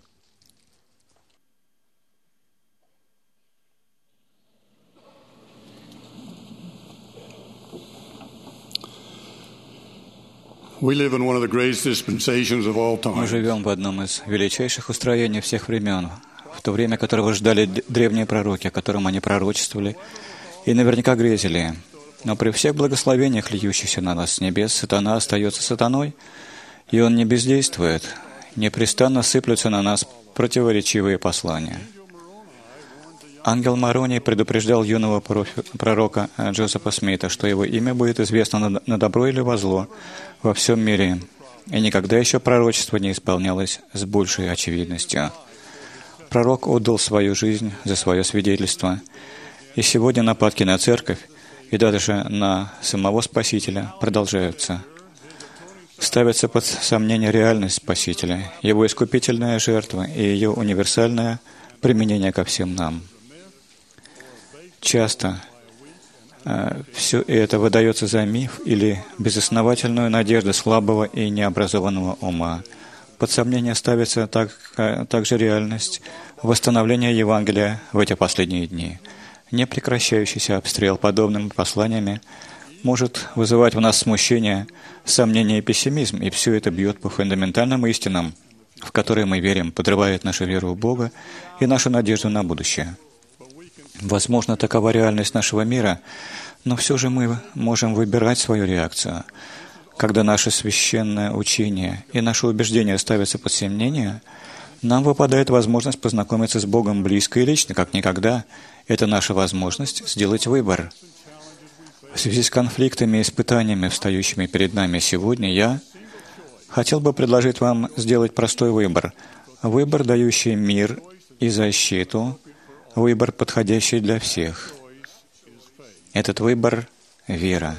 We live in one of the greatest dispensations of all Мы time. живем в одном из величайших устроений всех времен, в то время, которого ждали древние пророки, о котором они пророчествовали и наверняка грезили. Но при всех благословениях, льющихся на нас с небес, сатана остается сатаной, и он не бездействует. Непрестанно сыплются на нас противоречивые послания. Ангел Морони предупреждал юного пророка Джозефа Смита, что его имя будет известно на добро или во зло во всем мире, и никогда еще пророчество не исполнялось с большей очевидностью. Пророк отдал свою жизнь за свое свидетельство, и сегодня нападки на церковь и даже на самого Спасителя продолжаются. Ставится под сомнение реальность Спасителя, Его искупительная жертва и ее универсальное применение ко всем нам. Часто все это выдается за миф или безосновательную надежду слабого и необразованного ума. Под сомнение ставится также реальность восстановления Евангелия в эти последние дни. Непрекращающийся обстрел подобными посланиями может вызывать в нас смущение, сомнение и пессимизм, и все это бьет по фундаментальным истинам, в которые мы верим, подрывает нашу веру в Бога и нашу надежду на будущее. Возможно, такова реальность нашего мира, но все же мы можем выбирать свою реакцию. Когда наше священное учение и наши убеждения ставятся под сомнение, нам выпадает возможность познакомиться с Богом близко и лично, как никогда. Это наша возможность сделать выбор. В связи с конфликтами и испытаниями, встающими перед нами сегодня, я хотел бы предложить вам сделать простой выбор. Выбор, дающий мир и защиту, выбор, подходящий для всех. Этот выбор — вера.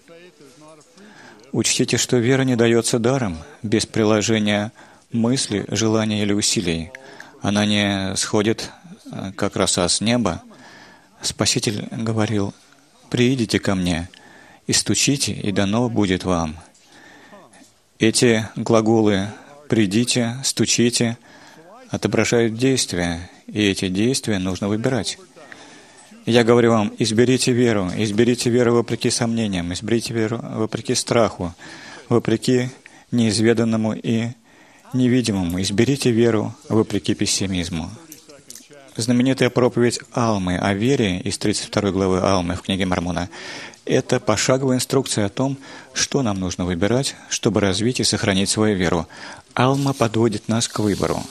Учтите, что вера не дается даром, без приложения мысли, желания или усилий. Она не сходит, как роса с неба. Спаситель говорил: «Приидите ко мне и стучите, и дано будет вам». Эти глаголы «придите», «стучите» отображают действия, и эти действия нужно выбирать. Я говорю вам, изберите веру вопреки сомнениям, изберите веру вопреки страху, вопреки неизведанному и невидимому, изберите веру вопреки пессимизму. Знаменитая проповедь Алмы о вере из 32 главы Алмы в книге Мормона — это пошаговая инструкция о том, что нам нужно выбирать, чтобы развить и сохранить свою веру. Алма подводит нас к выбору.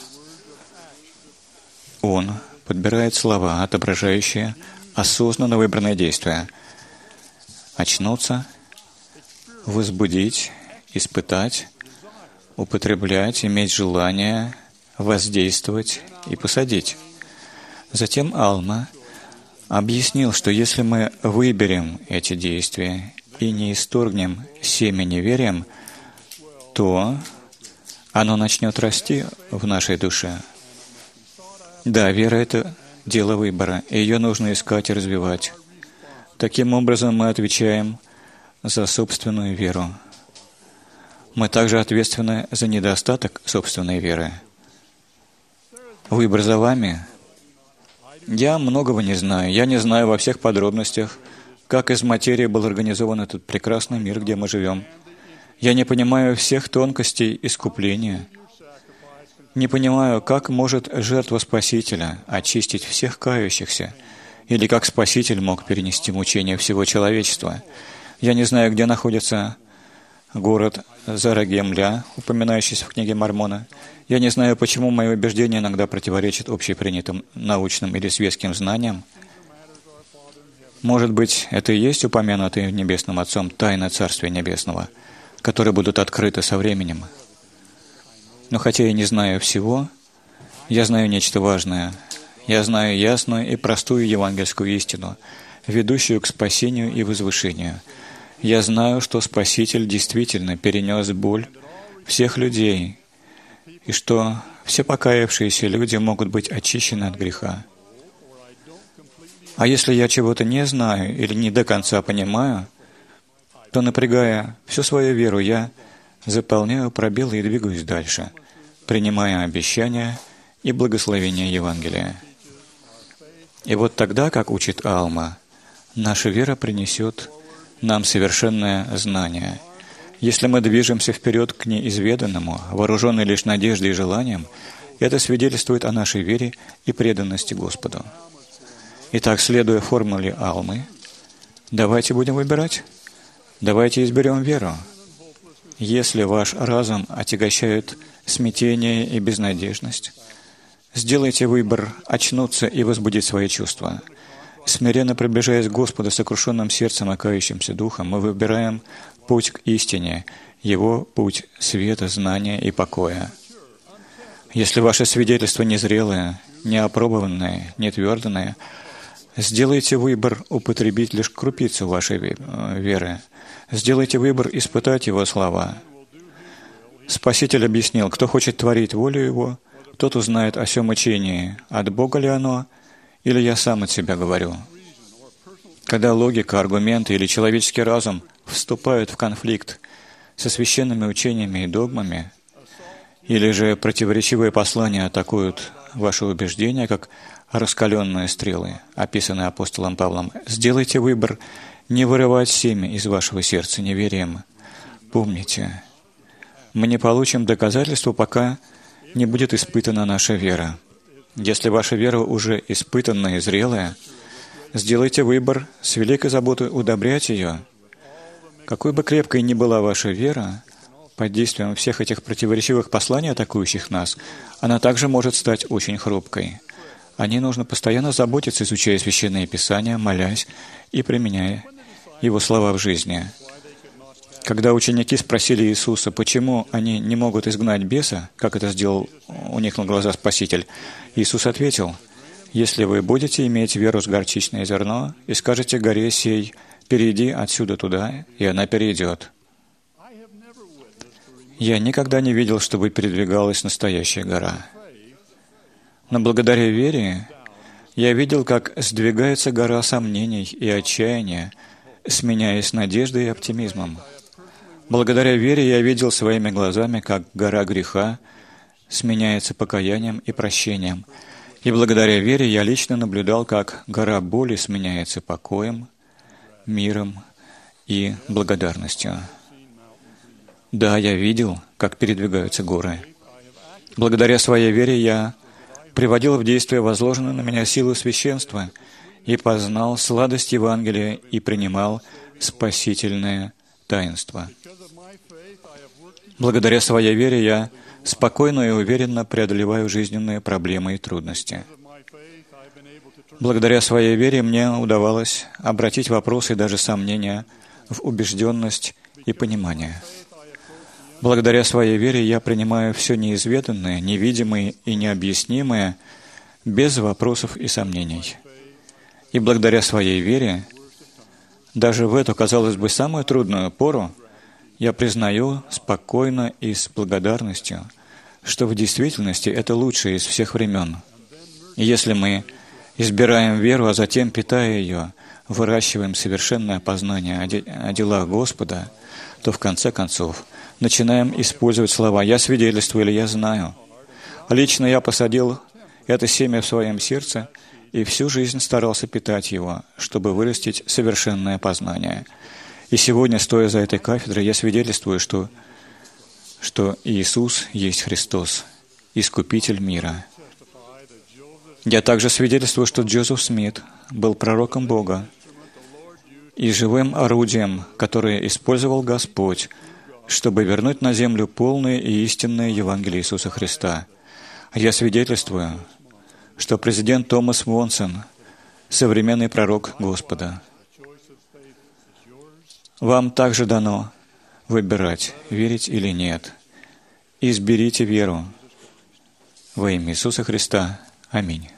Он подбирает слова, отображающие осознанно выбранное действие. Очнуться, возбудить, испытать, употреблять, иметь желание, воздействовать и посадить. Затем Алма объяснил, что если мы выберем эти действия и не исторгнем семя неверием, то оно начнет расти в нашей душе. Да, вера — это дело выбора, и ее нужно искать и развивать. Таким образом, мы отвечаем за собственную веру. Мы также ответственны за недостаток собственной веры. Выбор за вами. Я многого не знаю. Я не знаю во всех подробностях, как из материи был организован этот прекрасный мир, где мы живем. Я не понимаю всех тонкостей искупления. Не понимаю, как может жертва Спасителя очистить всех кающихся, или как Спаситель мог перенести мучения всего человечества. Я не знаю, где находится город Зарагемля, упоминающийся в книге Мормона. Я не знаю, почему мои убеждения иногда противоречат общепринятым научным или светским знаниям. Может быть, это и есть упомянутые Небесным Отцом тайны Царствия Небесного, которые будут открыты со временем. Но хотя я не знаю всего, я знаю нечто важное. Я знаю ясную и простую евангельскую истину, ведущую к спасению и возвышению. Я знаю, что Спаситель действительно перенес боль всех людей, и что все покаявшиеся люди могут быть очищены от греха. А если я чего-то не знаю или не до конца понимаю, то, напрягая всю свою веру, я заполняю пробелы и двигаюсь дальше, принимая обещания и благословения Евангелия. И вот тогда, как учит Алма, наша вера принесет нам совершенное знание. Если мы движемся вперед к неизведанному, вооруженные лишь надеждой и желанием, это свидетельствует о нашей вере и преданности Господу. Итак, следуя формуле Алмы, давайте будем выбирать. Давайте изберем веру. Если ваш разум отягощает смятение и безнадежность, сделайте выбор очнуться и возбудить свои чувства. Смиренно приближаясь к Господу сокрушенным сердцем и кающимся духом, мы выбираем путь к истине, Его путь света, знания и покоя. Если ваше свидетельство незрелое, неопробованное, нетвердое, сделайте выбор употребить лишь крупицу вашей веры. Сделайте выбор испытать Его слова. Спаситель объяснил, кто хочет творить волю Его, тот узнает о сем учении, от Бога ли оно, или я сам от себя говорю. Когда логика, аргументы или человеческий разум вступают в конфликт со священными учениями и догмами, или же противоречивые послания атакуют ваши убеждения, как раскаленные стрелы, описанные апостолом Павлом, сделайте выбор не вырывать семя из вашего сердца неверием. Помните, мы не получим доказательства, пока не будет испытана наша вера. Если ваша вера уже испытанная и зрелая, сделайте выбор с великой заботой удобрять ее. Какой бы крепкой ни была ваша вера, под действием всех этих противоречивых посланий, атакующих нас, она также может стать очень хрупкой. О ней нужно постоянно заботиться, изучая Священные Писания, молясь и применяя Его слова в жизни. Когда ученики спросили Иисуса, почему они не могут изгнать беса, как это сделал у них на глазах Спаситель, Иисус ответил: «Если вы будете иметь веру с горчичное зерно и скажете горе сей, перейди отсюда туда, и она перейдет». Я никогда не видел, чтобы передвигалась настоящая гора. Но благодаря вере я видел, как сдвигается гора сомнений и отчаяния, сменяясь надеждой и оптимизмом. Благодаря вере я видел своими глазами, как гора греха сменяется покаянием и прощением. И благодаря вере я лично наблюдал, как гора боли сменяется покоем, миром и благодарностью. Да, я видел, как передвигаются горы. Благодаря своей вере я приводил в действие возложенную на меня силу священства и познал сладость Евангелия и принимал спасительное таинство. Благодаря своей вере я спокойно и уверенно преодолеваю жизненные проблемы и трудности. Благодаря своей вере мне удавалось обратить вопросы и даже сомнения в убежденность и понимание. Благодаря своей вере я принимаю все неизведанное, невидимое и необъяснимое без вопросов и сомнений. И благодаря своей вере, даже в эту, казалось бы, самую трудную пору, я признаю спокойно и с благодарностью, что в действительности это лучшее из всех времен. И если мы избираем веру, а затем, питая ее, выращиваем совершенное познание о делах Господа, то в конце концов начинаем использовать слова «я свидетельствую» или «я знаю». Лично я посадил это семя в своем сердце и всю жизнь старался питать его, чтобы вырастить совершенное познание. И сегодня, стоя за этой кафедрой, я свидетельствую, что Иисус есть Христос, Искупитель мира. Я также свидетельствую, что Джозеф Смит был пророком Бога и живым орудием, которое использовал Господь, чтобы вернуть на землю полное и истинное Евангелие Иисуса Христа. Я свидетельствую, что президент Томас Монсон — современный пророк Господа. Вам также дано выбирать, верить или нет. Изберите веру. Во имя Иисуса Христа. Аминь.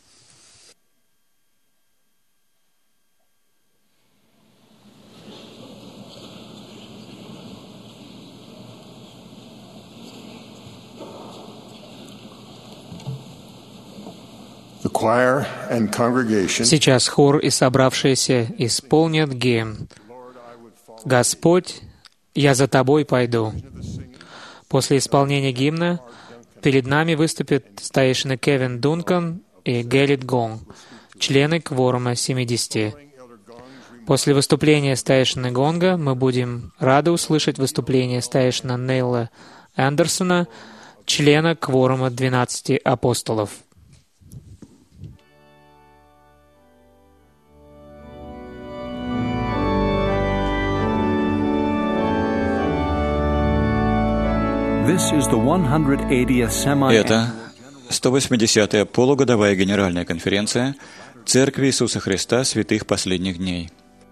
Сейчас хор и собравшиеся исполнят гимн «Господь, я за Тобой пойду». После исполнения гимна перед нами выступят старейшины Кевин Дункан и Гелит Гонг, члены кворума 70. После выступления старейшины Гонга мы будем рады услышать выступление старейшины Нейла Андерсона, члена кворума 12 апостолов. Это 180-я полугодовая генеральная конференция Церкви Иисуса Христа Святых Последних Дней.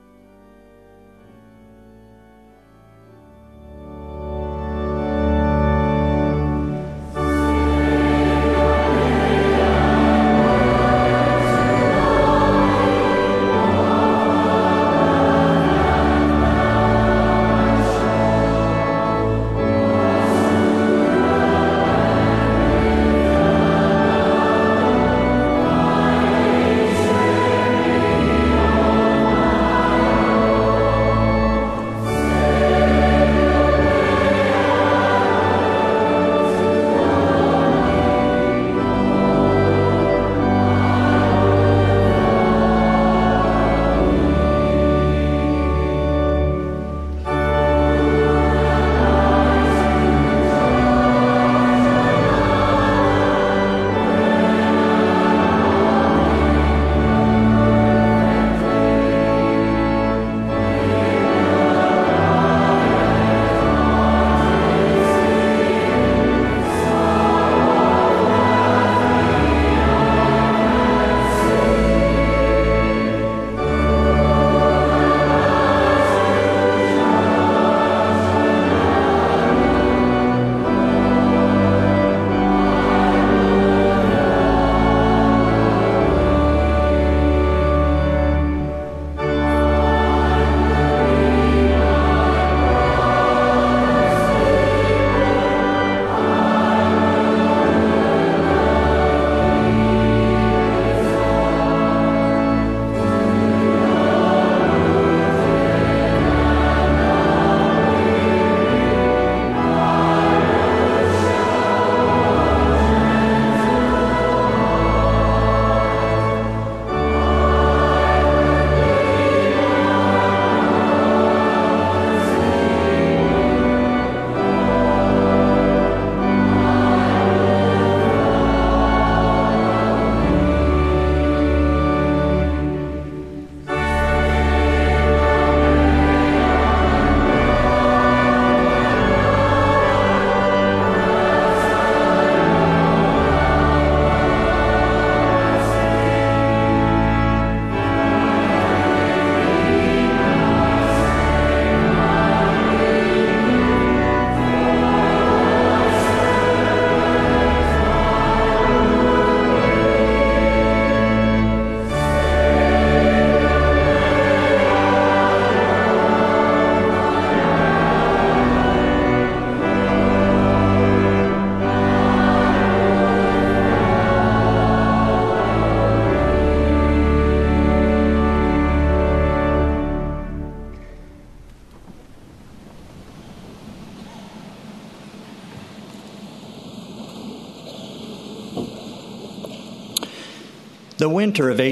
Зима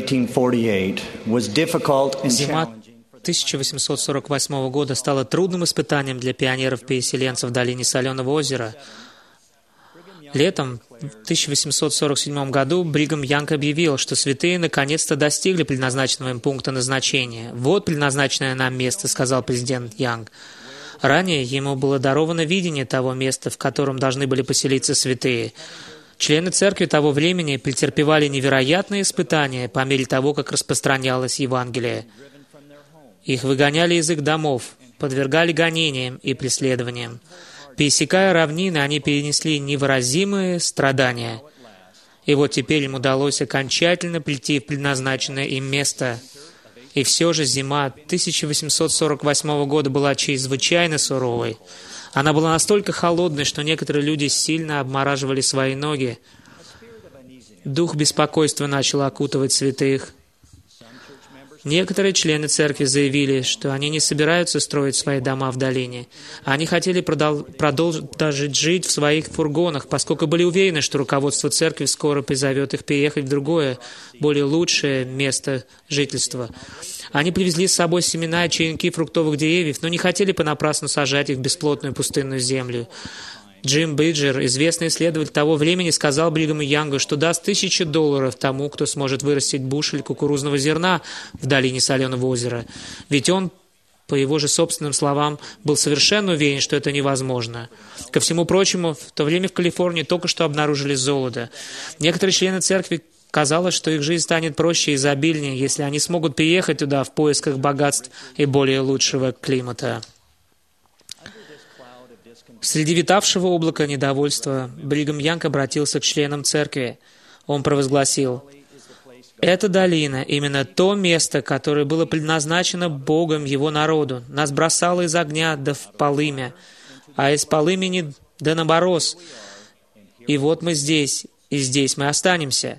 1848 года стала трудным испытанием для пионеров-переселенцев в долине Соленого озера. Летом в 1847 году Бригам Янг объявил, что святые наконец-то достигли предназначенного им пункта назначения. «Вот предназначенное нам место», — сказал президент Янг. Ранее ему было даровано видение того места, в котором должны были поселиться святые. Члены церкви того времени претерпевали невероятные испытания по мере того, как распространялось Евангелие. Их выгоняли из их домов, подвергали гонениям и преследованиям. Пересекая равнины, они перенесли невыразимые страдания. И вот теперь им удалось окончательно прийти в предназначенное им место. И все же зима 1848 года была чрезвычайно суровой. Она была настолько холодной, что некоторые люди сильно обмораживали свои ноги. Дух беспокойства начал окутывать святых. Некоторые члены церкви заявили, что они не собираются строить свои дома в долине. Они хотели продолжить жить в своих фургонах, поскольку были уверены, что руководство церкви скоро призовет их переехать в другое, более лучшее место жительства. Они привезли с собой семена и черенки фруктовых деревьев, но не хотели понапрасну сажать их в бесплодную пустынную землю. Джим Бриджер, известный исследователь того времени, сказал Бригаму Янгу, что даст $1000 тому, кто сможет вырастить бушель кукурузного зерна в долине Соленого озера. Ведь он, по его же собственным словам, был совершенно уверен, что это невозможно. Ко всему прочему, в то время в Калифорнии только что обнаружили золото. Некоторые члены церкви казалось, что их жизнь станет проще и изобильнее, если они смогут переехать туда в поисках богатств и более лучшего климата. Среди витавшего облака недовольства Бригам Янг обратился к членам церкви. Он провозгласил: «Эта долина — именно то место, которое было предназначено Богом Его народу. Нас бросало из огня до в полымя, а из полымени до на мороз. И вот мы здесь, и здесь мы останемся».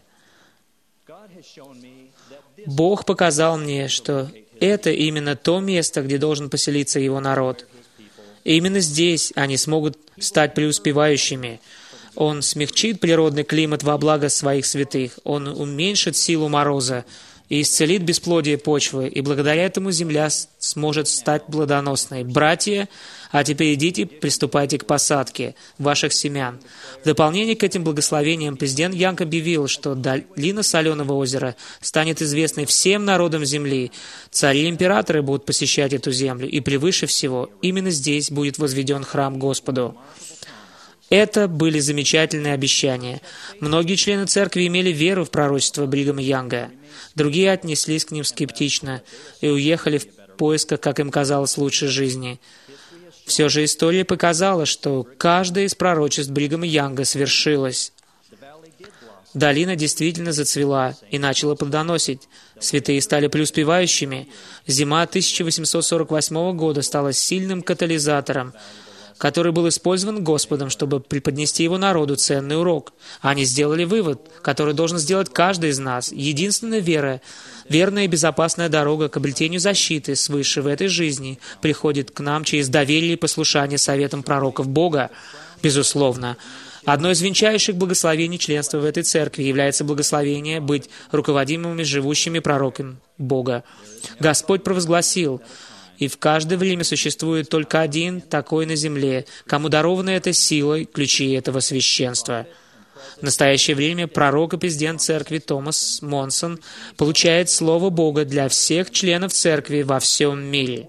Бог показал мне, что это именно то место, где должен поселиться Его народ. И именно здесь они смогут стать преуспевающими. Он смягчит природный климат во благо своих святых. Он уменьшит силу мороза и исцелит бесплодие почвы, и благодаря этому земля сможет стать плодоносной. Братья, а теперь идите, приступайте к посадке ваших семян. В дополнение к этим благословениям президент Янг объявил, что долина Соленого озера станет известной всем народам земли. Цари и императоры будут посещать эту землю, и превыше всего, именно здесь будет возведен храм Господу. Это были замечательные обещания. Многие члены церкви имели веру в пророчество Бригама Янга. Другие отнеслись к ним скептично и уехали в поисках, как им казалось, лучшей жизни. Все же история показала, что каждое из пророчеств Бригама Янга свершилось. Долина действительно зацвела и начала плодоносить. Святые стали преуспевающими. Зима 1848 года стала сильным катализатором, который был использован Господом, чтобы преподнести Его народу ценный урок. Они сделали вывод, который должен сделать каждый из нас. Единственная вера, верная и безопасная дорога к обретению защиты свыше в этой жизни приходит к нам через доверие и послушание советам пророков Бога. Безусловно. Одно из венчающих благословений членства в этой церкви является благословение быть руководимыми живущими пророками Бога. Господь провозгласил: «И в каждое время существует только один такой на земле, кому дарована эта сила, ключи этого священства». В настоящее время пророк и президент церкви Томас Монсон получает Слово Бога для всех членов церкви во всем мире.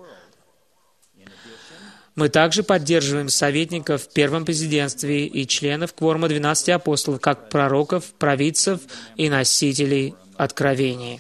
Мы также поддерживаем советников в первом президентстве и членов кворума 12 апостолов, как пророков, провидцев и носителей откровений.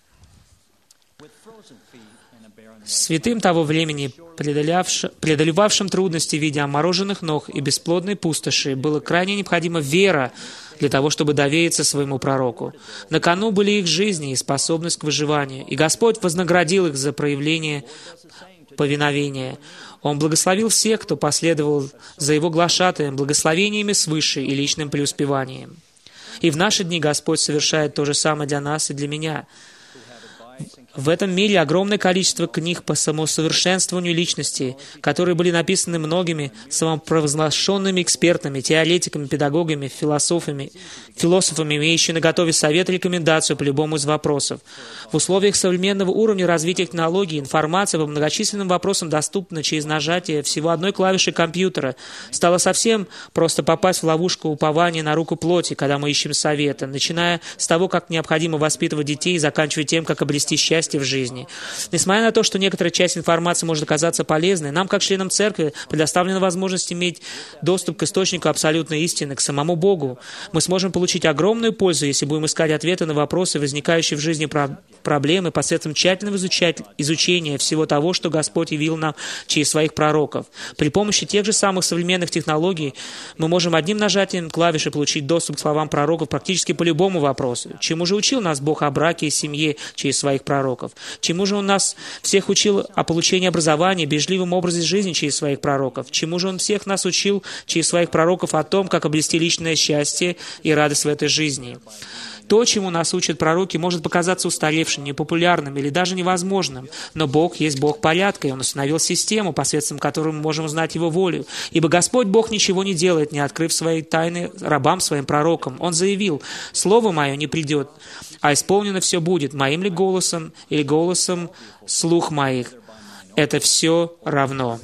Святым того времени, преодолевавшим трудности в виде омороженных ног и бесплодной пустоши, было крайне необходима вера для того, чтобы довериться своему пророку. На кону были их жизни и способность к выживанию, и Господь вознаградил их за проявление повиновения. Он благословил всех, кто последовал за Его глашатаем, благословениями свыше и личным преуспеванием. И в наши дни Господь совершает то же самое для нас и для меня. В этом мире огромное количество книг по самосовершенствованию личности, которые были написаны многими самопровозглашенными экспертами, теоретиками, педагогами, философами, имеющими наготове совет и рекомендацию по любому из вопросов. В условиях современного уровня развития технологий информация по многочисленным вопросам доступна через нажатие всего одной клавиши компьютера. Стало совсем просто попасть в ловушку упования на руку плоти, когда мы ищем совета, начиная с того, как необходимо воспитывать детей, и заканчивая тем, как обрести счастье участие в жизни. Несмотря на то, что некоторая часть информации может оказаться полезной, нам, как членам Церкви, предоставлена возможность иметь доступ к источнику абсолютной истины, к самому Богу. Мы сможем получить огромную пользу, если будем искать ответы на вопросы, возникающие в жизни проблемы, посредством тщательного изучения всего того, что Господь явил нам через своих пророков. При помощи тех же самых современных технологий мы можем одним нажатием клавиши получить доступ к словам пророков практически по любому вопросу. Чему же учил нас Бог о браке и семье через своих пророков? Чему же Он нас всех учил о получении образования, бережливом образе жизни через своих пророков? Чему же Он всех нас учил через своих пророков о том, как обрести личное счастье и радость в этой жизни? То, чему нас учат пророки, может показаться устаревшим, непопулярным или даже невозможным, но Бог есть Бог порядка, и Он установил систему, посредством которой мы можем узнать Его волю. Ибо Господь Бог ничего не делает, не открыв свои тайны рабам своим пророкам. Он заявил: «Слово Мое не придет, а исполнено все будет, моим ли голосом или голосом слух моих. Это все равно».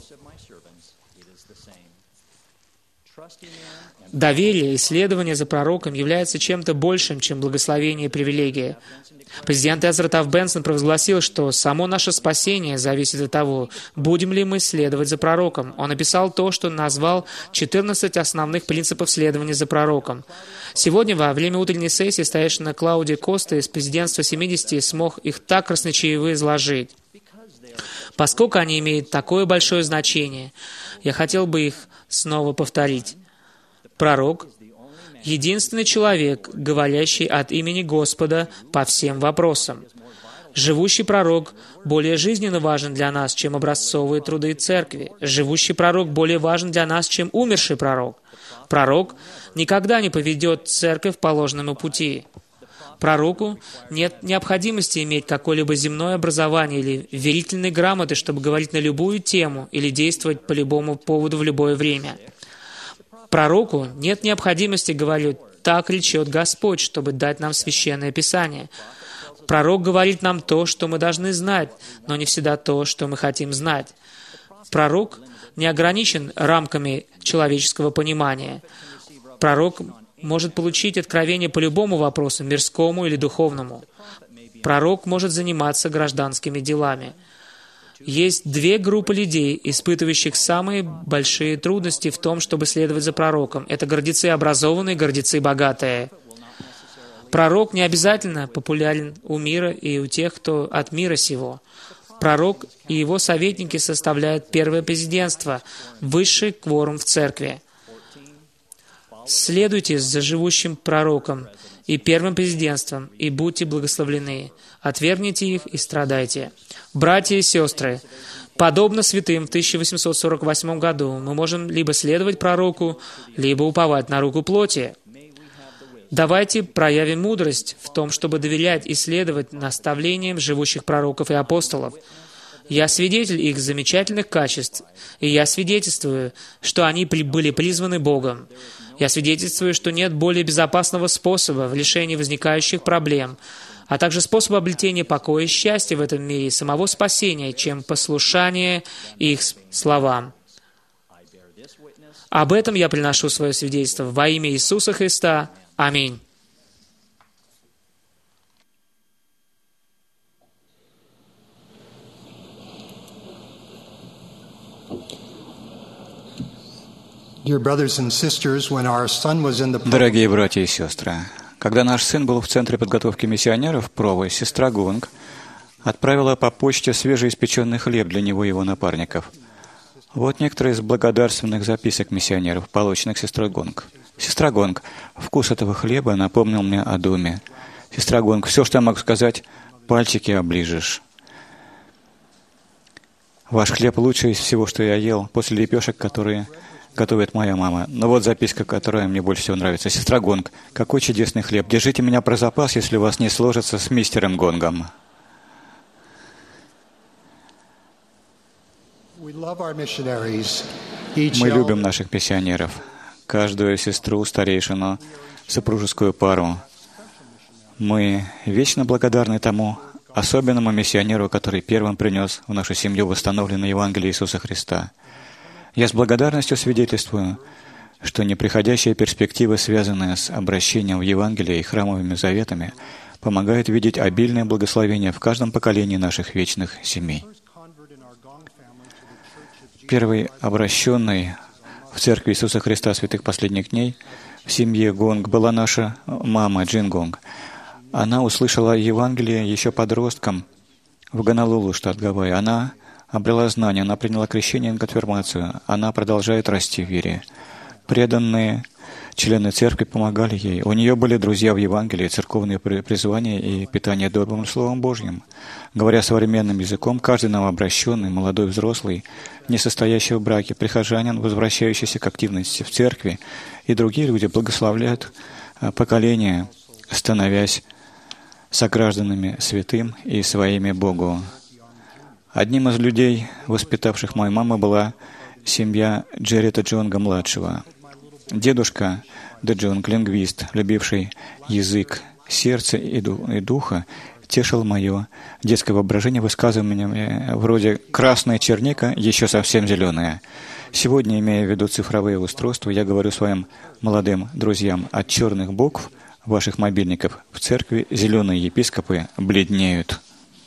Доверие и следование за пророком является чем-то большим, чем благословение и привилегия. Президент Эзра Тафт Бенсон провозгласил, что само наше спасение зависит от того, будем ли мы следовать за пророком. Он описал то, что назвал 14 основных принципов следования за пророком. Сегодня, во время утренней сессии, старейшина Клауди Коста из президентства 70 смог их так красноречиво изложить. Поскольку они имеют такое большое значение, я хотел бы их снова повторить. Пророк — единственный человек, говорящий от имени Господа по всем вопросам. Живущий пророк более жизненно важен для нас, чем образцовые труды церкви. Живущий пророк более важен для нас, чем умерший пророк. Пророк никогда не поведет церковь по ложному пути. Пророку нет необходимости иметь какое-либо земное образование или верительные грамоты, чтобы говорить на любую тему или действовать по любому поводу в любое время. Пророку нет необходимости говорить «так речет Господь», чтобы дать нам священное Писание. Пророк говорит нам то, что мы должны знать, но не всегда то, что мы хотим знать. Пророк не ограничен рамками человеческого понимания. Пророк может получить откровение по любому вопросу, мирскому или духовному. Пророк может заниматься гражданскими делами. Есть две группы людей, испытывающих самые большие трудности в том, чтобы следовать за пророком. Это гордецы образованные, гордецы богатые. Пророк не обязательно популярен у мира и у тех, кто от мира сего. Пророк и его советники составляют первое президентство, высший кворум в церкви. Следуйте за живущим пророком и первым президентством, и будьте благословлены. Отвергните их и страдайте. Братья и сестры, подобно святым в 1848 году, мы можем либо следовать пророку, либо уповать на руку плоти. Давайте проявим мудрость в том, чтобы доверять и следовать наставлениям живущих пророков и апостолов. Я свидетель их замечательных качеств, и я свидетельствую, что они были призваны Богом. Я свидетельствую, что нет более безопасного способа в решении возникающих проблем, а также способа обретения покоя и счастья в этом мире и самого спасения, чем послушание их словам. Об этом я приношу свое свидетельство во имя Иисуса Христа. Аминь. Дорогие братья и сестры, когда наш сын был в Центре подготовки миссионеров в Прово, сестра Гонг отправила по почте свежеиспеченный хлеб для него и его напарников. Вот некоторые из благодарственных записок миссионеров, полученных сестрой Гонг. «Сестра Гонг, вкус этого хлеба напомнил мне о доме. Сестра Гонг, все, что я могу сказать, пальчики оближешь. Ваш хлеб лучший из всего, что я ел, после лепешек, которые готовит моя мама. Но вот записка, которая мне больше всего нравится. Сестра Гонг, какой чудесный хлеб. Держите меня про запас, если у вас не сложится с мистером Гонгом». Мы любим наших миссионеров, каждую сестру, старейшину, супружескую пару. Мы вечно благодарны тому особенному миссионеру, который первым принес в нашу семью восстановленное Евангелие Иисуса Христа. Я с благодарностью свидетельствую, что неприходящие перспективы, связанные с обращением в Евангелие и храмовыми заветами, помогает видеть обильное благословение в каждом поколении наших вечных семей. Первый обращенный в Церкви Иисуса Христа Святых Последних Дней в семье Гонг была наша мама Джин Гонг. Она услышала Евангелие еще подростком в Гонолулу, штат Гавайи. Она обрела знания, она приняла крещение и конфирмацию. Она продолжает расти в вере. Преданные члены церкви помогали ей. У нее были друзья в Евангелии, церковные призвания и питание добрым Словом Божьим. Говоря современным языком, каждый новообращенный, молодой взрослый, не состоящий в браке, прихожанин, возвращающийся к активности в церкви, и другие люди благословляют поколение, становясь согражданами святым и своими Богу. Одним из людей, воспитавших мою маму, была семья Джеррита Джонга-младшего. Дедушка Дэджонг, лингвист, любивший язык, сердце и духа, тешил мое детское воображение высказываниями вроде «красная черника еще совсем зеленая». Сегодня, имея в виду цифровые устройства, я говорю своим молодым друзьям: от черных букв ваших мобильников в церкви зеленые епископы бледнеют.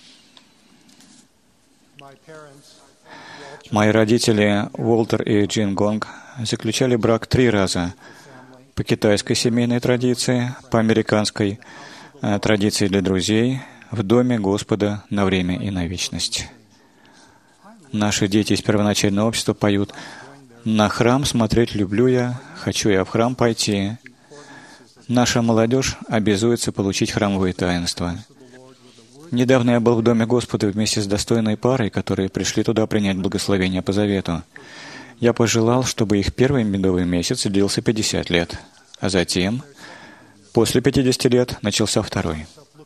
Мои родители Уолтер и Джин Гонг заключали брак 3 раза. По китайской семейной традиции, по американской традиции для друзей, в доме Господа на время и на вечность. Наши дети из первоначального общества поют: «На храм смотреть люблю я, хочу я в храм пойти». Наша молодежь обязуется получить храмовые таинства. Недавно я был в Доме Господа вместе с достойной парой, которые пришли туда принять благословение по завету. Я пожелал, чтобы их первый медовый месяц длился 50 лет, а затем, после 50 лет, начался второй.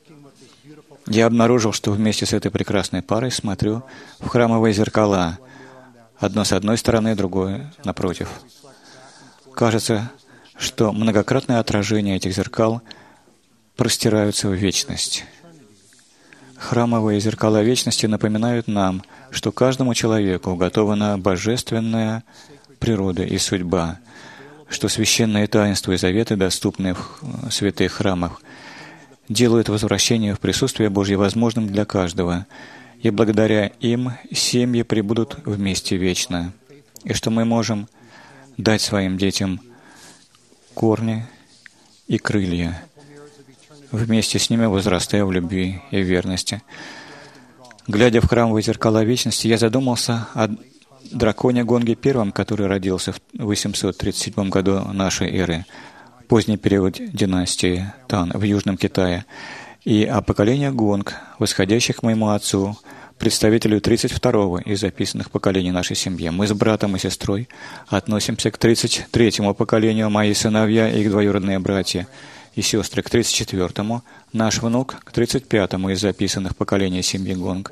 Я обнаружил, что вместе с этой прекрасной парой смотрю в храмовые зеркала, одно с одной стороны, другое напротив. Кажется, что многократные отражения этих зеркал простираются в вечность. Храмовые зеркала вечности напоминают нам, что каждому человеку уготована божественная природа и судьба, что священные таинства и заветы, доступные в святых храмах, делают возвращение в присутствие Божье возможным для каждого, и благодаря им семьи пребудут вместе вечно, и что мы можем дать своим детям корни и крылья, вместе с ними возрастая в любви и верности. Глядя в храмовые зеркала вечности, я задумался о драконе Гонге I, который родился в 837 году нашей эры, поздний период династии Тан в Южном Китае, и о поколении Гонг, восходящих к моему отцу, представителю 32-го из записанных поколений нашей семьи. Мы с братом и сестрой относимся к 33-му поколению, мои сыновья и их двоюродные братья и сестры к 34-му, наш внук к 35-му из записанных поколений семьи Гонг.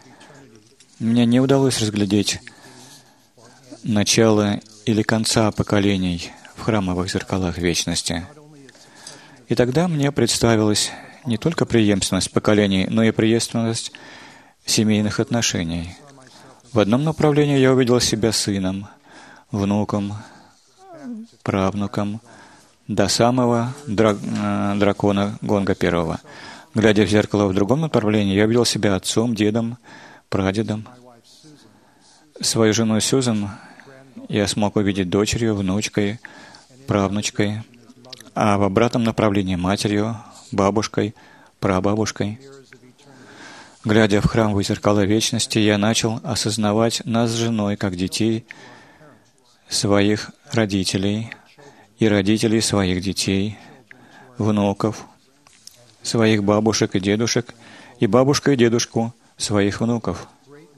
Мне не удалось разглядеть начало или конца поколений в храмовых зеркалах вечности. И тогда мне представилась не только преемственность поколений, но и преемственность семейных отношений. В одном направлении я увидел себя сыном, внуком, правнуком, до самого дракона Гонга I. Глядя в зеркало в другом направлении, я увидел себя отцом, дедом, прадедом. Свою жену Сьюзан я смог увидеть дочерью, внучкой, правнучкой, а в обратном направлении матерью, бабушкой, прабабушкой. Глядя в храмовые зеркала вечности, я начал осознавать нас с женой как детей своих родителей и родителей своих детей, внуков, своих бабушек и дедушек, и бабушку и дедушку своих внуков.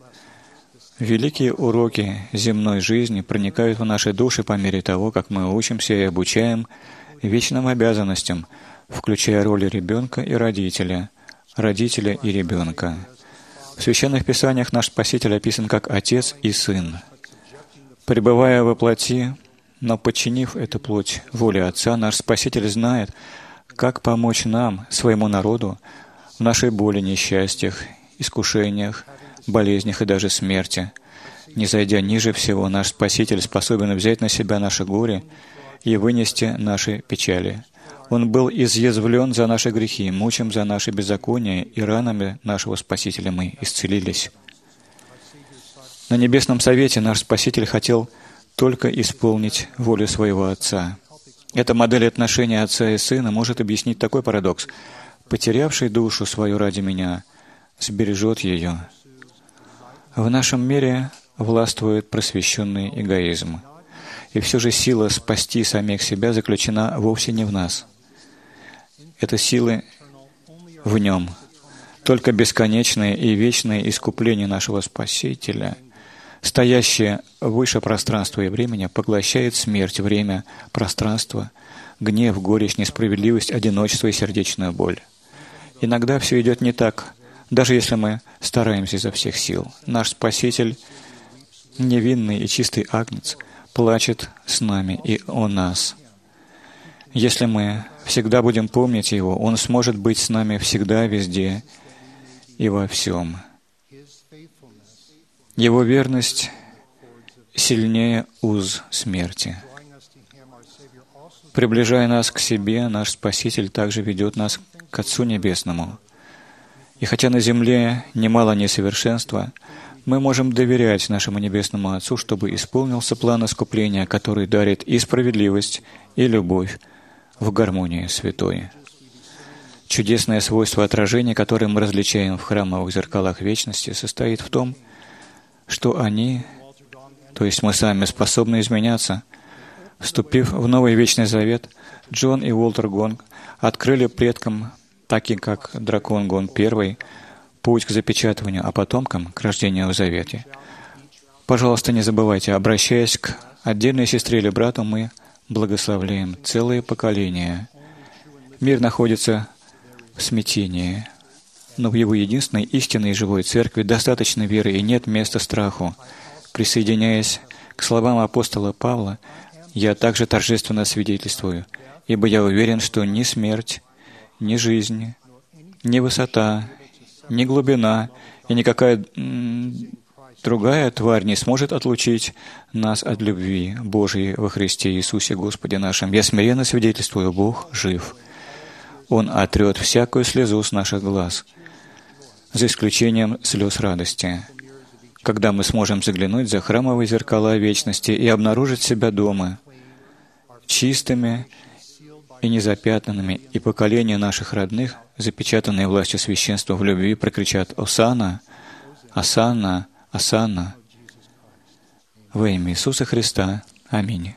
Великие уроки земной жизни проникают в наши души по мере того, как мы учимся и обучаем вечным обязанностям, включая роли ребенка и родителя, родителя и ребенка. В Священных Писаниях наш Спаситель описан как Отец и Сын. Пребывая во плоти, но подчинив эту плоть воле Отца, наш Спаситель знает, как помочь нам, своему народу, в нашей боли, несчастьях, искушениях, болезнях и даже смерти. Не зайдя ниже всего, наш Спаситель способен взять на себя наше горе и вынести наши печали. Он был изъязвлен за наши грехи, мучим за наши беззакония, и ранами нашего Спасителя мы исцелились. На Небесном Совете наш Спаситель хотел только исполнить волю своего Отца. Эта модель отношения Отца и Сына может объяснить такой парадокс. «Потерявший душу свою ради Меня сбережет ее». В нашем мире властвует просвещенный эгоизм. И все же сила спасти самих себя заключена вовсе не в нас. Это силы в Нем. Только бесконечное и вечное искупление нашего Спасителя, стоящее выше пространства и времени, поглощает смерть, время, пространство, гнев, горечь, несправедливость, одиночество и сердечную боль. Иногда все идет не так, даже если мы стараемся изо всех сил. Наш Спаситель, невинный и чистый Агнец, плачет с нами и о нас. Если мы всегда будем помнить Его, Он сможет быть с нами всегда, везде и во всем. Его верность сильнее уз смерти. Приближая нас к себе, наш Спаситель также ведет нас к Отцу Небесному. И хотя на земле немало несовершенства, мы можем доверять нашему Небесному Отцу, чтобы исполнился план искупления, который дарит и справедливость, и любовь в гармонии святой. Чудесное свойство отражения, которое мы различаем в храмовых зеркалах вечности, состоит в том, что они, то есть мы сами, способны изменяться. Вступив в Новый Вечный Завет, Джон и Уолтер Гонг открыли предкам, так и как дракон Гонг I, путь к запечатыванию, а потомкам — к рождению в Завете. Пожалуйста, не забывайте, обращаясь к отдельной сестре или брату, мы благословляем целые поколения. Мир находится в смятении, но в его единственной истинной и живой церкви достаточно веры и нет места страху. Присоединяясь к словам апостола Павла, я также торжественно свидетельствую, ибо я уверен, что ни смерть, ни жизнь, ни высота, ни глубина и никакая другая тварь не сможет отлучить нас от любви Божьей во Христе Иисусе Господе нашим. Я смиренно свидетельствую, Бог жив. Он отрет всякую слезу с наших глаз, за исключением слез радости, когда мы сможем заглянуть за храмовые зеркала вечности и обнаружить себя дома, чистыми и незапятнанными, и поколения наших родных, запечатанные властью священства в любви, прокричат «Осанна! Осанна! Осанна!» во имя Иисуса Христа. Аминь.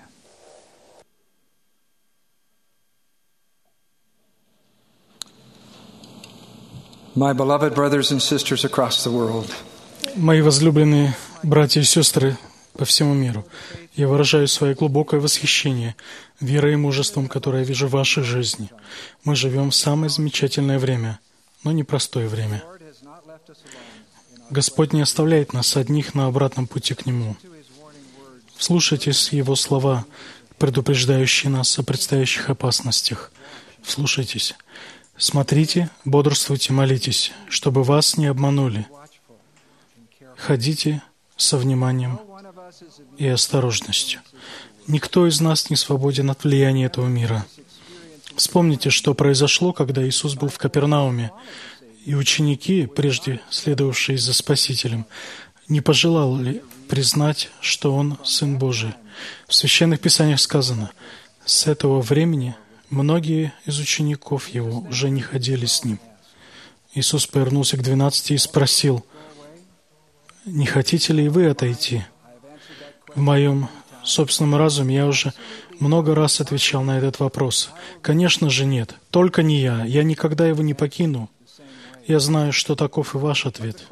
My beloved brothers and sisters across the world. Мои возлюбленные братья и сестры по всему миру, я выражаю свое глубокое восхищение верой и мужеством, которое я вижу в вашей жизни. Мы живем в самое замечательное время, но непростое время. Господь не оставляет нас одних на обратном пути к Нему. Вслушайтесь в Его слова, предупреждающие нас о предстоящих опасностях. Вслушайтесь. Смотрите, бодрствуйте, молитесь, чтобы вас не обманули. Ходите со вниманием и осторожностью. Никто из нас не свободен от влияния этого мира. Вспомните, что произошло, когда Иисус был в Капернауме, и ученики, прежде следовавшие за Спасителем, не пожелали признать, что Он Сын Божий. В Священных Писаниях сказано, с этого времени многие из учеников Его уже не ходили с Ним. Иисус повернулся к 12 и спросил, «Не хотите ли вы отойти?» В моем собственном разуме я уже много раз отвечал на этот вопрос. Конечно же нет, только не я. Я никогда его не покину. Я знаю, что таков и ваш ответ.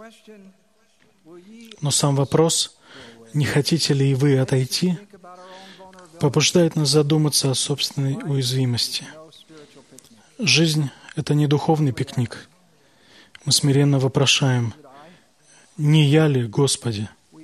Но сам вопрос, не хотите ли и вы отойти, побуждает нас задуматься о собственной уязвимости. Жизнь — это не духовный пикник. Мы смиренно вопрошаем, «Не я ли, Господи?»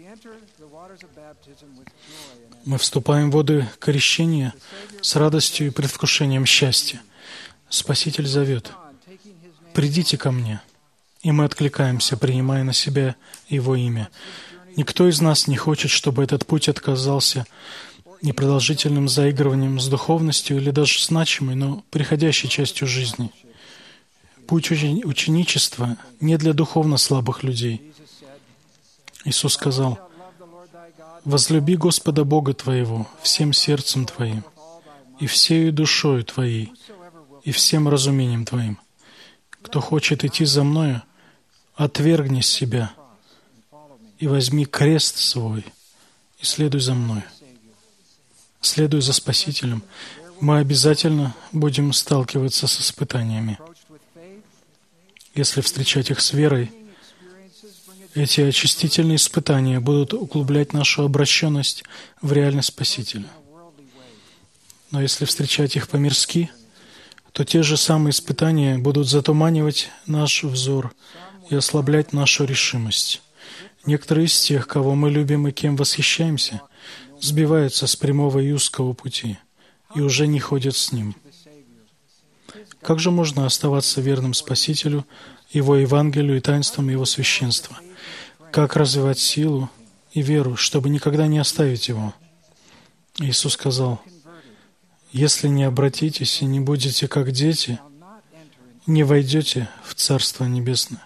Мы вступаем в воды крещения с радостью и предвкушением счастья. Спаситель зовет, «Придите ко мне». И мы откликаемся, принимая на себя Его имя. Никто из нас не хочет, чтобы этот путь оказался непродолжительным заигрыванием с духовностью или даже значимой, но приходящей частью жизни. Путь ученичества не для духовно слабых людей. Иисус сказал: «Возлюби Господа Бога твоего всем сердцем твоим, и всею душою твоей, и всем разумением твоим. Кто хочет идти за Мною, отвергни себя и возьми крест свой, и следуй за Мною». Следуя за Спасителем, мы обязательно будем сталкиваться с испытаниями. Если встречать их с верой, эти очистительные испытания будут углублять нашу обращенность в реальность Спасителя. Но если встречать их по-мирски, то те же самые испытания будут затуманивать наш взор и ослаблять нашу решимость. Некоторые из тех, кого мы любим и кем восхищаемся, сбиваются с прямого и узкого пути и уже не ходят с Ним. Как же можно оставаться верным Спасителю, Его Евангелию и таинствам Его священства? Как развивать силу и веру, чтобы никогда не оставить Его? Иисус сказал: «Если не обратитесь и не будете как дети, не войдете в Царство Небесное».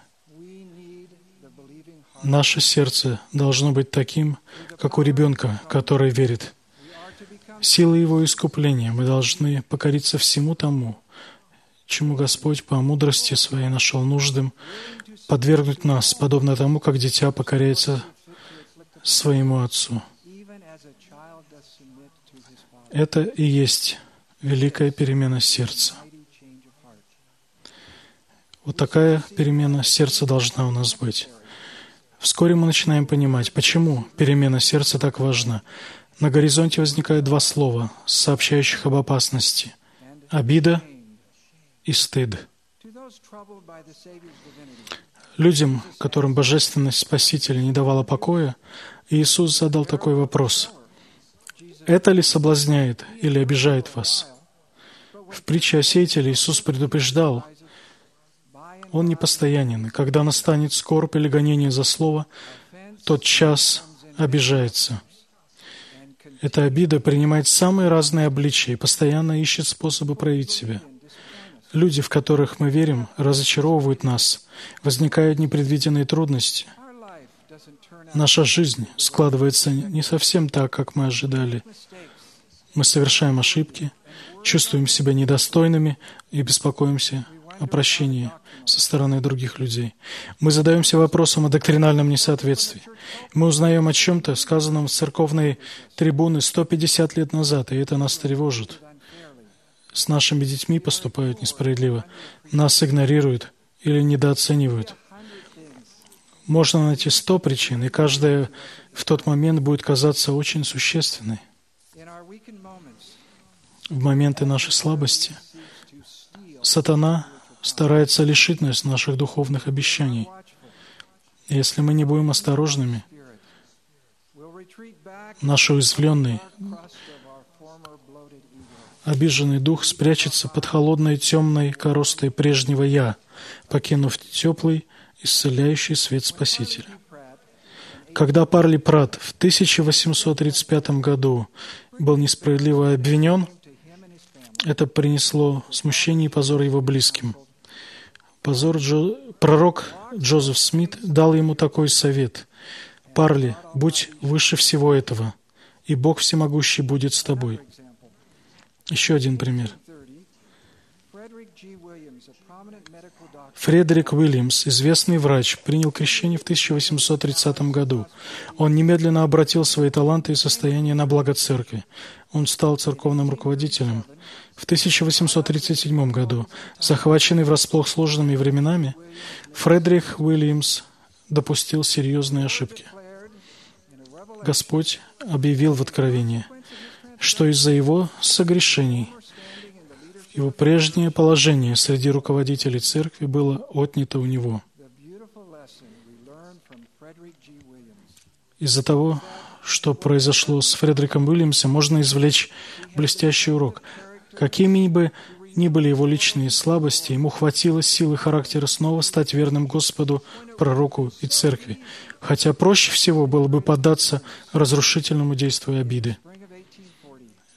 Наше сердце должно быть таким, как у ребенка, который верит. Силой Его искупления мы должны покориться всему тому, чему Господь по мудрости Своей нашел нужным подвергнуть нас, подобно тому, как дитя покоряется своему отцу. Это и есть великая перемена сердца. Вот такая перемена сердца должна у нас быть. Вскоре мы начинаем понимать, почему перемена сердца так важна. На горизонте возникают два слова, сообщающих об опасности: обида и стыд. Людям, которым божественность Спасителя не давала покоя, Иисус задал такой вопрос: «Это ли соблазняет или обижает вас?» В притче о сеятеле Иисус предупреждал: Он непостоянен, и когда настанет скорбь или гонение за слово, тот час обижается. Эта обида принимает самые разные обличия и постоянно ищет способы проявить себя. Люди, в которых мы верим, разочаровывают нас, возникают непредвиденные трудности. Наша жизнь складывается не совсем так, как мы ожидали. Мы совершаем ошибки, чувствуем себя недостойными и беспокоимся о прощении со стороны других людей. Мы задаемся вопросом о доктринальном несоответствии. Мы узнаем о чем-то, сказанном с церковной трибуны 150 лет назад, и это нас тревожит. С нашими детьми поступают несправедливо, нас игнорируют или недооценивают. Можно найти 100 причин, и каждая в тот момент будет казаться очень существенной. В моменты нашей слабости сатана старается лишить нас наших духовных обещаний. И если мы не будем осторожными, наш уязвленный, обиженный дух спрячется под холодной темной коростой прежнего «я», покинув теплый, исцеляющий свет Спасителя. Когда Парли Пратт в 1835 году был несправедливо обвинен, это принесло смущение и позор его близким. Пророк Джозеф Смит дал ему такой совет: «Парли, будь выше всего этого, и Бог Всемогущий будет с тобой». Еще один пример. Фредерик Уильямс, известный врач, принял крещение в 1830 году. Он немедленно обратил свои таланты и состояние на благо церкви. Он стал церковным руководителем. В 1837 году, захваченный врасплох сложными временами, Фредерик Уильямс допустил серьезные ошибки. Господь объявил в Откровении, что из-за его согрешений его прежнее положение среди руководителей церкви было отнято у него. Из-за того, что произошло с Фредериком Уильямсом, можно извлечь блестящий урок. Какими бы ни были его личные слабости, ему хватило силы характера снова стать верным Господу, пророку и церкви, хотя проще всего было бы поддаться разрушительному действию обиды.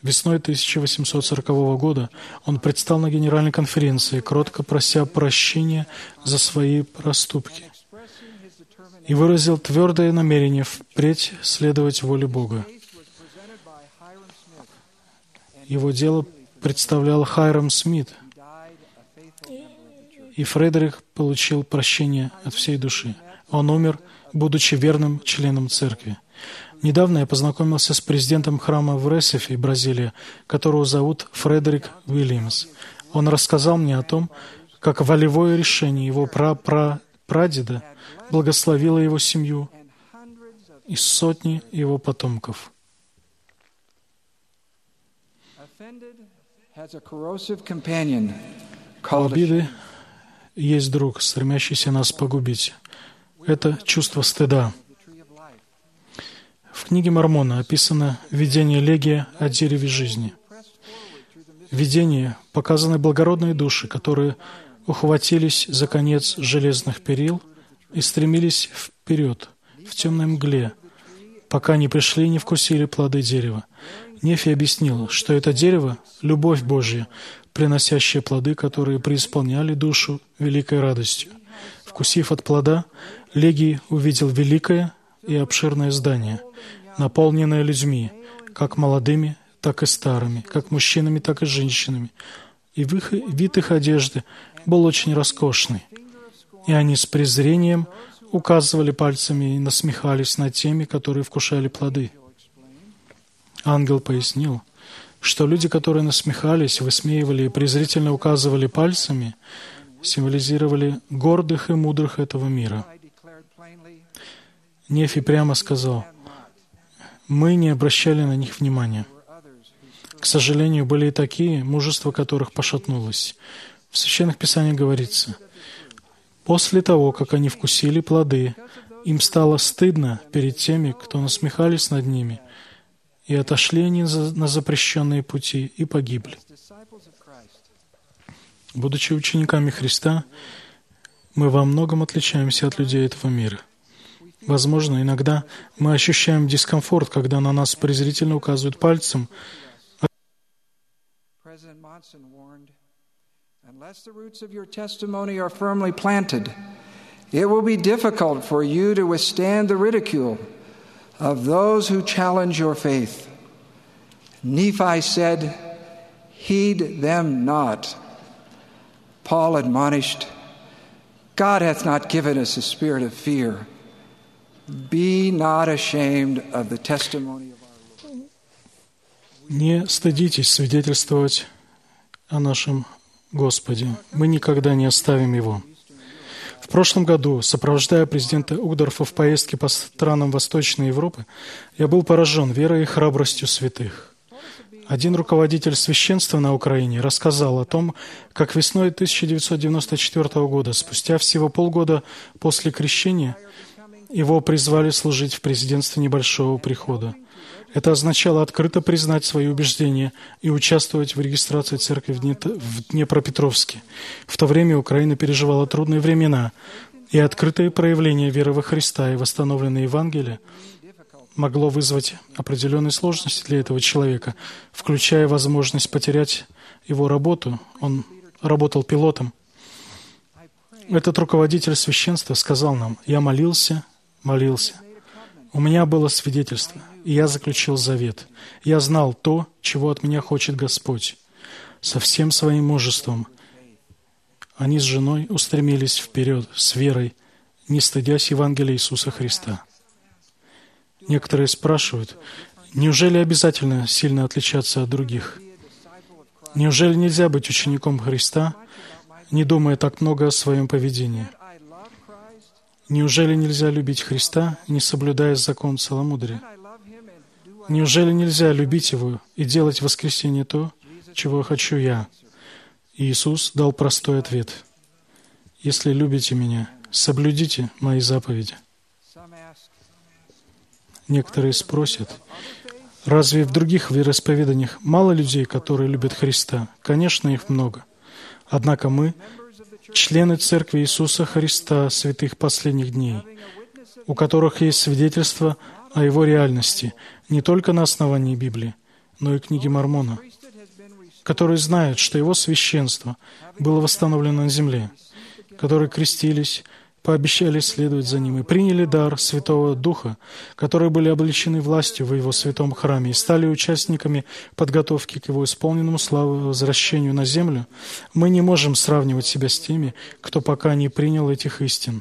Весной 1840 года он предстал на Генеральной конференции, кротко прося прощения за свои проступки, и выразил твердое намерение впредь следовать воле Бога. Его дело представлял Хайрам Смит, и Фредерик получил прощение от всей души. Он умер, будучи верным членом церкви. Недавно я познакомился с президентом храма в Ресифе, Бразилия, которого зовут Фредерик Уильямс. Он рассказал мне о том, как волевое решение его прадеда благословило его семью и сотни его потомков. У обиды есть друг, стремящийся нас погубить. Это чувство стыда. В книге Мормона описано видение Легия о дереве жизни. В видении показаны благородные души, которые ухватились за конец железных перил и стремились вперед, в темной мгле, пока не пришли и не вкусили плоды дерева. Нефи объяснил, что это дерево — любовь Божья, приносящая плоды, которые преисполняли душу великой радостью. Вкусив от плода, Легий увидел великое и обширное здание, наполненное людьми, как молодыми, так и старыми, как мужчинами, так и женщинами. И вид их одежды был очень роскошный. И они с презрением указывали пальцами и насмехались над теми, которые вкушали плоды. Ангел пояснил, что люди, которые насмехались, высмеивали и презрительно указывали пальцами, символизировали гордых и мудрых этого мира. Нефи прямо сказал: «Мы не обращали на них внимания». К сожалению, были и такие, мужество которых пошатнулось. В Священных Писаниях говорится: «После того, как они вкусили плоды, им стало стыдно перед теми, кто насмехались над ними, и отошли они на запрещенные пути и погибли». Будучи учениками Христа, мы во многом отличаемся от людей этого мира. Возможно, иногда мы ощущаем дискомфорт, когда на нас презрительно указывают пальцем. Unless the roots of your testimony are firmly planted, it will be difficult for you to withstand the ridicule of those who challenge your faith. Nephi said, "Heed them not." Paul admonished, "God hath not given us a spirit of fear. Be not ashamed of the testimony of our Lord." Не стыдитесь свидетельствовать о нашем Господе. Мы никогда не оставим Его. В прошлом году, сопровождая президента Угдорфа в поездке по странам Восточной Европы, я был поражен верой и храбростью святых. Один руководитель священства на Украине рассказал о том, как весной 1994 года, спустя всего полгода после крещения, его призвали служить в президентстве небольшого прихода. Это означало открыто признать свои убеждения и участвовать в регистрации церкви в Днепропетровске. В то время Украина переживала трудные времена, и открытое проявление веры во Христа и восстановленное Евангелие могло вызвать определенные сложности для этого человека, включая возможность потерять его работу. Он работал пилотом. Этот руководитель священства сказал нам: «Я молился. У меня было свидетельство, и я заключил завет. Я знал то, чего от меня хочет Господь. Со всем своим мужеством они с женой устремились вперед с верой, не стыдясь Евангелия Иисуса Христа». Некоторые спрашивают: неужели обязательно сильно отличаться от других? Неужели нельзя быть учеником Христа, не думая так много о своем поведении? Неужели нельзя любить Христа, не соблюдая закон целомудрия? Неужели нельзя любить Его и делать в воскресенье то, чего хочу я? И Иисус дал простой ответ: «Если любите Меня, соблюдите Мои заповеди». Некоторые спросят: разве в других вероисповеданиях мало людей, которые любят Христа? Конечно, их много. Однако мы — члены Церкви Иисуса Христа, святых последних дней, у которых есть свидетельство о Его реальности не только на основании Библии, но и книги Мормона, которые знают, что его священство было восстановлено на земле, которые крестились, пообещали следовать за ним и приняли дар Святого Духа, которые были облечены властью в его святом храме и стали участниками подготовки к его исполненному славы возвращению на землю, мы не можем сравнивать себя с теми, кто пока не принял этих истин.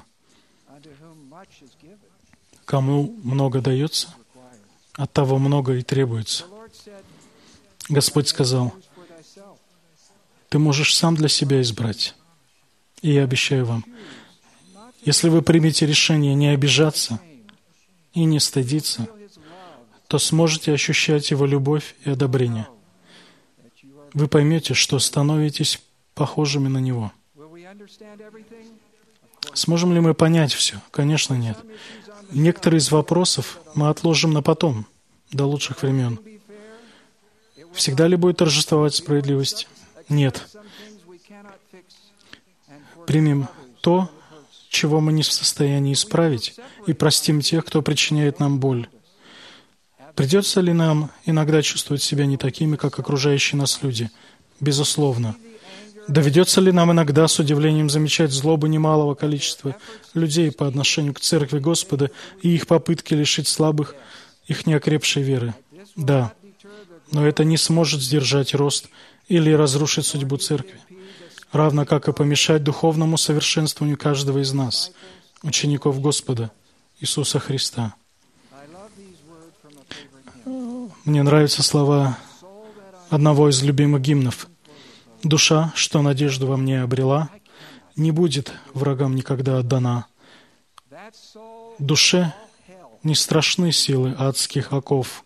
Кому много дается, от того много и требуется. Господь сказал: «Ты можешь сам для себя избрать». И я обещаю вам, если вы примете решение не обижаться и не стыдиться, то сможете ощущать Его любовь и одобрение. Вы поймете, что становитесь похожими на Него. Сможем ли мы понять все? Конечно, нет. Некоторые из вопросов мы отложим на потом, до лучших времен. Всегда ли будет торжествовать справедливость? Нет. Примем то, чего мы не в состоянии исправить, и простим тех, кто причиняет нам боль. Придется ли нам иногда чувствовать себя не такими, как окружающие нас люди? Безусловно. Доведется ли нам иногда с удивлением замечать злобу немалого количества людей по отношению к Церкви Господа и их попытки лишить слабых их неокрепшей веры? Да. Но это не сможет сдержать рост или разрушить судьбу Церкви, равно как и помешать духовному совершенствованию каждого из нас, учеников Господа Иисуса Христа. Мне нравятся слова одного из любимых гимнов. «Душа, что надежду во мне обрела, не будет врагам никогда отдана. Душе не страшны силы адских оков.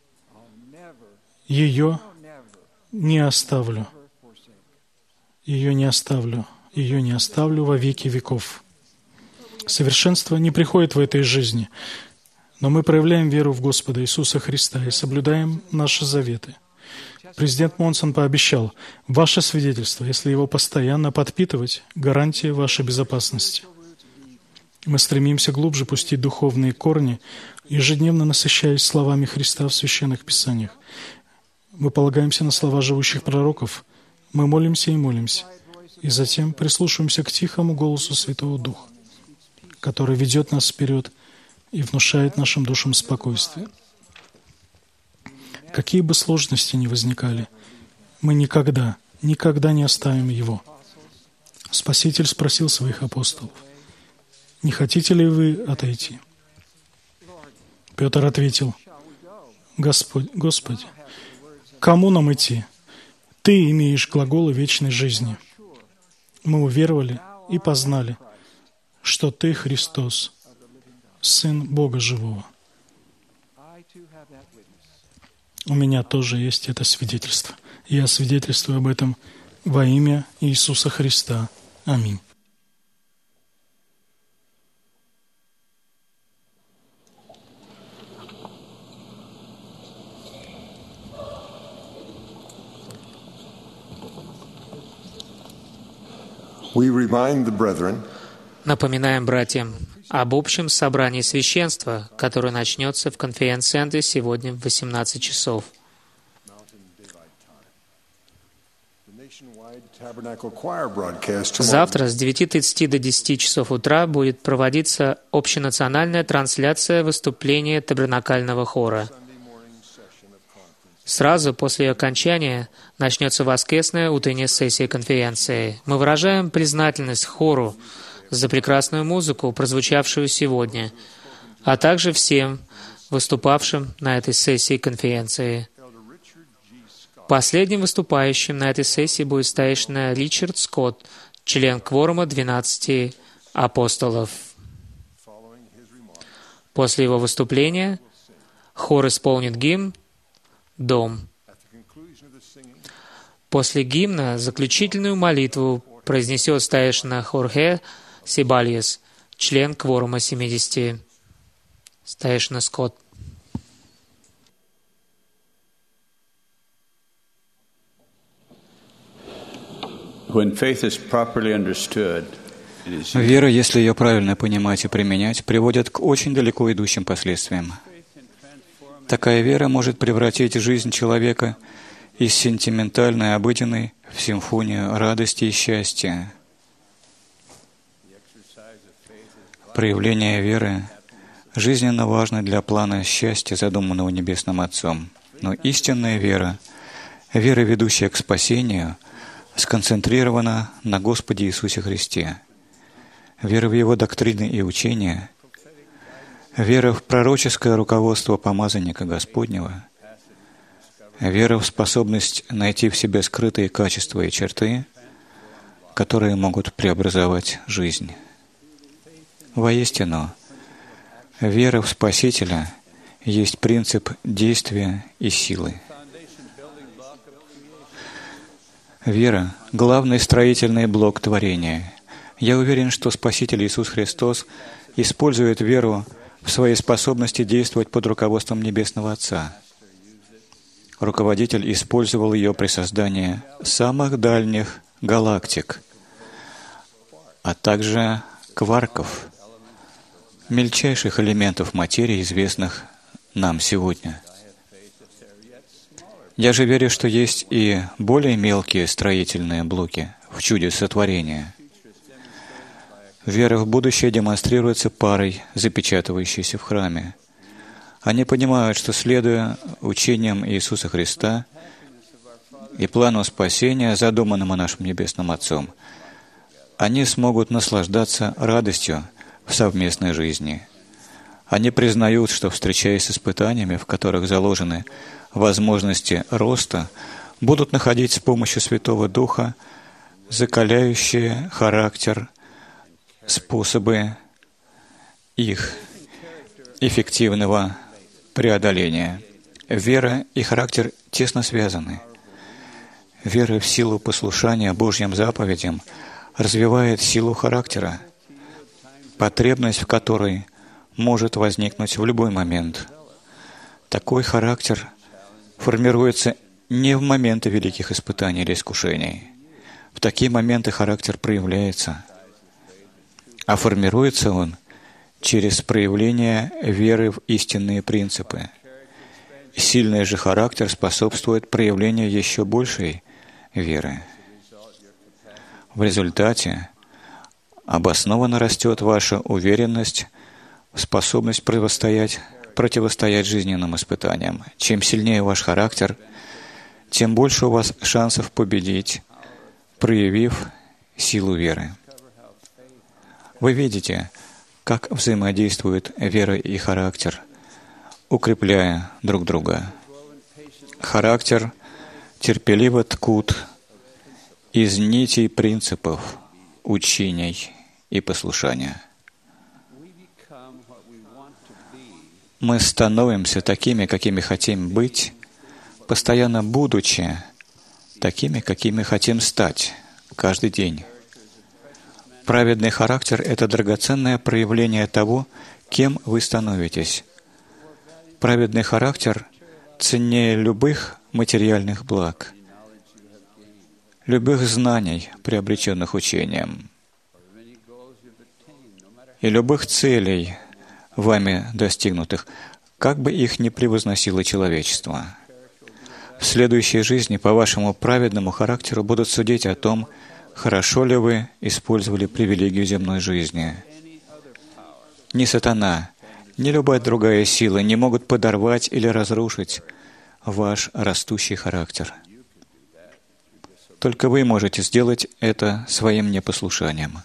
Ее не оставлю. Ее не оставлю. Ее не оставлю во веки веков». Совершенство не приходит в этой жизни, но мы проявляем веру в Господа Иисуса Христа и соблюдаем наши заветы. Президент Монсон пообещал: ваше свидетельство, если его постоянно подпитывать, гарантия вашей безопасности. Мы стремимся глубже пустить духовные корни, ежедневно насыщаясь словами Христа в Священных Писаниях. Мы полагаемся на слова живущих пророков. Мы молимся и молимся, и затем прислушиваемся к тихому голосу Святого Духа, который ведет нас вперед и внушает нашим душам спокойствие. Какие бы сложности ни возникали, мы никогда не оставим Его. Спаситель спросил своих апостолов: «Не хотите ли вы отойти?» Петр ответил: «Господи, кому нам идти? Ты имеешь глаголы вечной жизни. Мы уверовали и познали, что Ты Христос, Сын Бога Живого». У меня тоже есть это свидетельство. Я свидетельствую об этом во имя Иисуса Христа. Аминь. Напоминаем братьям об общем собрании священства, которое начнется в конференц-центре сегодня в 18 часов. Завтра с 9:30 до 10 часов утра будет проводиться общенациональная трансляция выступления табернакального хора. Сразу после ее окончания начнется воскресная утренняя сессия конференции. Мы выражаем признательность хору за прекрасную музыку, прозвучавшую сегодня, а также всем выступавшим на этой сессии конференции. Последним выступающим на этой сессии будет старейшина Ричард Скотт, член кворума 12 апостолов. После его выступления хор исполнит гимн «Дом». После гимна заключительную молитву произнесет старейшина Хорхе Сибальес, член кворума 70. Старейшина Скотт. Вера, если ее правильно понимать и применять, приводит к очень далеко идущим последствиям. Такая вера может превратить жизнь человека из сентиментальной, обыденной в симфонию радости и счастья. Проявление веры жизненно важно для плана счастья, задуманного Небесным Отцом. Но истинная вера, вера, ведущая к спасению, сконцентрирована на Господе Иисусе Христе. Вера в Его доктрины и учения, вера в пророческое руководство помазанника Господнего, вера в способность найти в себе скрытые качества и черты, которые могут преобразовать жизнь. Воистину, вера в Спасителя есть принцип действия и силы. Вера — главный строительный блок творения. Я уверен, что Спаситель Иисус Христос использует веру в своей способности действовать под руководством Небесного Отца. Руководитель использовал ее при создании самых дальних галактик, а также кварков, мельчайших элементов материи, известных нам сегодня. Я же верю, что есть и более мелкие строительные блоки в чуде сотворения. Вера в будущее демонстрируется парой, запечатывающейся в храме. Они понимают, что, следуя учениям Иисуса Христа и плану спасения, задуманному нашим Небесным Отцом, они смогут наслаждаться радостью в совместной жизни. Они признают, что, встречаясь с испытаниями, в которых заложены возможности роста, будут находить с помощью Святого Духа закаляющие характер способы их эффективного преодоления. Вера и характер тесно связаны. Вера в силу послушания Божьим заповедям развивает силу характера, потребность в которой может возникнуть в любой момент. Такой характер формируется не в моменты великих испытаний или искушений. В такие моменты характер проявляется, а формируется он через проявление веры в истинные принципы. Сильный же характер способствует проявлению еще большей веры. В результате обоснованно растет ваша уверенность в способность противостоять жизненным испытаниям. Чем сильнее ваш характер, тем больше у вас шансов победить, проявив силу веры. Вы видите, как взаимодействуют вера и характер, укрепляя друг друга. Характер терпеливо ткут из нитей принципов, учений и послушания. Мы становимся такими, какими хотим быть, постоянно будучи такими, какими хотим стать каждый день. Праведный характер — это драгоценное проявление того, кем вы становитесь. Праведный характер ценнее любых материальных благ, любых знаний, приобретенных учением, и любых целей, вами достигнутых, как бы их ни превозносило человечество. В следующей жизни по вашему праведному характеру будут судить о том, хорошо ли вы использовали привилегию земной жизни. Ни сатана, ни любая другая сила не могут подорвать или разрушить ваш растущий характер. Только вы можете сделать это своим непослушанием.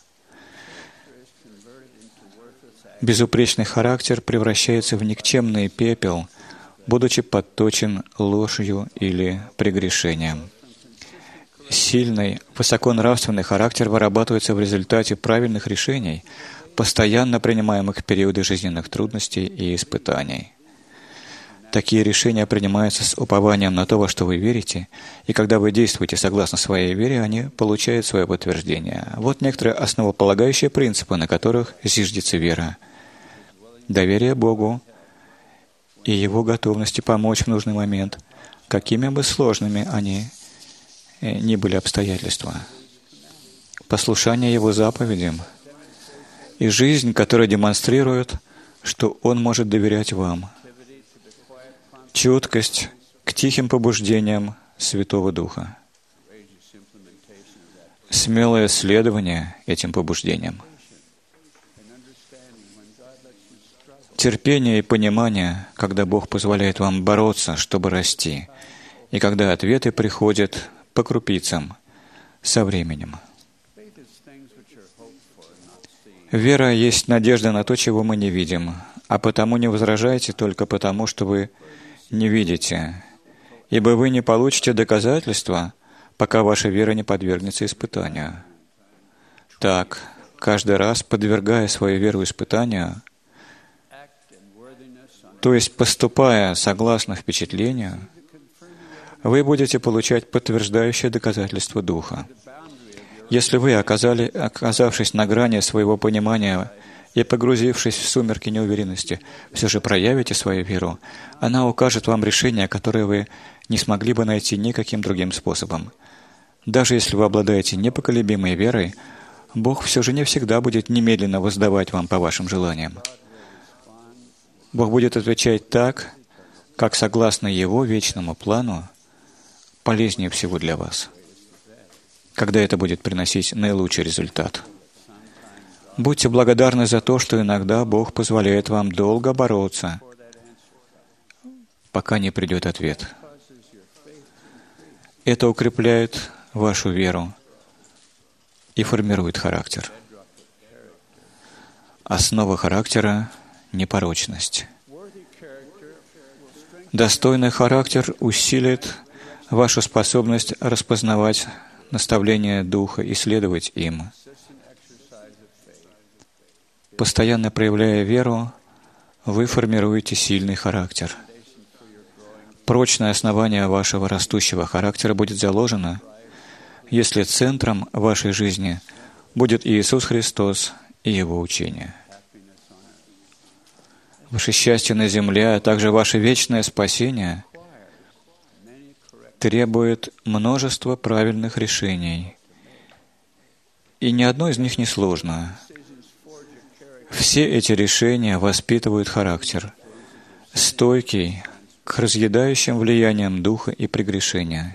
Безупречный характер превращается в никчемный пепел, будучи подточен ложью или прегрешением. Сильный, высоконравственный характер вырабатывается в результате правильных решений, постоянно принимаемых в периоды жизненных трудностей и испытаний. Такие решения принимаются с упованием на то, во что вы верите, и когда вы действуете согласно своей вере, они получают свое подтверждение. Вот некоторые основополагающие принципы, на которых зиждется вера. Доверие Богу и Его готовности помочь в нужный момент, какими бы сложными они ни были обстоятельства. Послушание Его заповедям и жизнь, которая демонстрирует, что Он может доверять вам. чуткость к тихим побуждениям Святого Духа, смелое следование этим побуждениям, терпение и понимание, когда Бог позволяет вам бороться, чтобы расти, и когда ответы приходят по крупицам со временем. Вера есть надежда на то, чего мы не видим, а потому не возражайте только потому, что вы не видите, ибо вы не получите доказательства, пока ваша вера не подвергнется испытанию. Так, каждый раз, подвергая свою веру испытанию, то есть поступая согласно впечатлению, вы будете получать подтверждающее доказательство Духа. Если вы, оказавшись на грани своего понимания и погрузившись в сумерки неуверенности, все же проявите свою веру, она укажет вам решение, которое вы не смогли бы найти никаким другим способом. Даже если вы обладаете непоколебимой верой, Бог все же не всегда будет немедленно воздавать вам по вашим желаниям. Бог будет отвечать так, как согласно Его вечному плану полезнее всего для вас, когда это будет приносить наилучший результат. Будьте благодарны за то, что иногда Бог позволяет вам долго бороться, пока не придет ответ. Это укрепляет вашу веру и формирует характер. Основа характера — непорочность. Достойный характер усилит вашу способность распознавать наставления Духа и следовать им. Постоянно проявляя веру, вы формируете сильный характер. Прочное основание вашего растущего характера будет заложено, если центром вашей жизни будет Иисус Христос и Его учение. Ваше счастье на земле, а также ваше вечное спасение требует множества правильных решений, и ни одно из них не сложно. Все эти решения воспитывают характер, стойкий к разъедающим влияниям духа и прегрешения.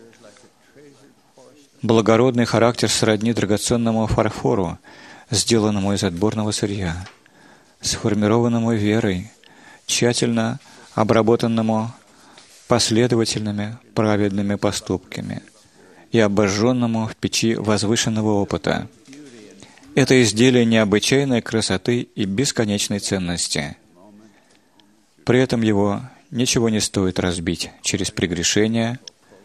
Благородный характер сродни драгоценному фарфору, сделанному из отборного сырья, сформированному верой, тщательно обработанному последовательными праведными поступками и обожженному в печи возвышенного опыта. Это изделие необычайной красоты и бесконечной ценности. При этом его ничего не стоит разбить через прегрешение,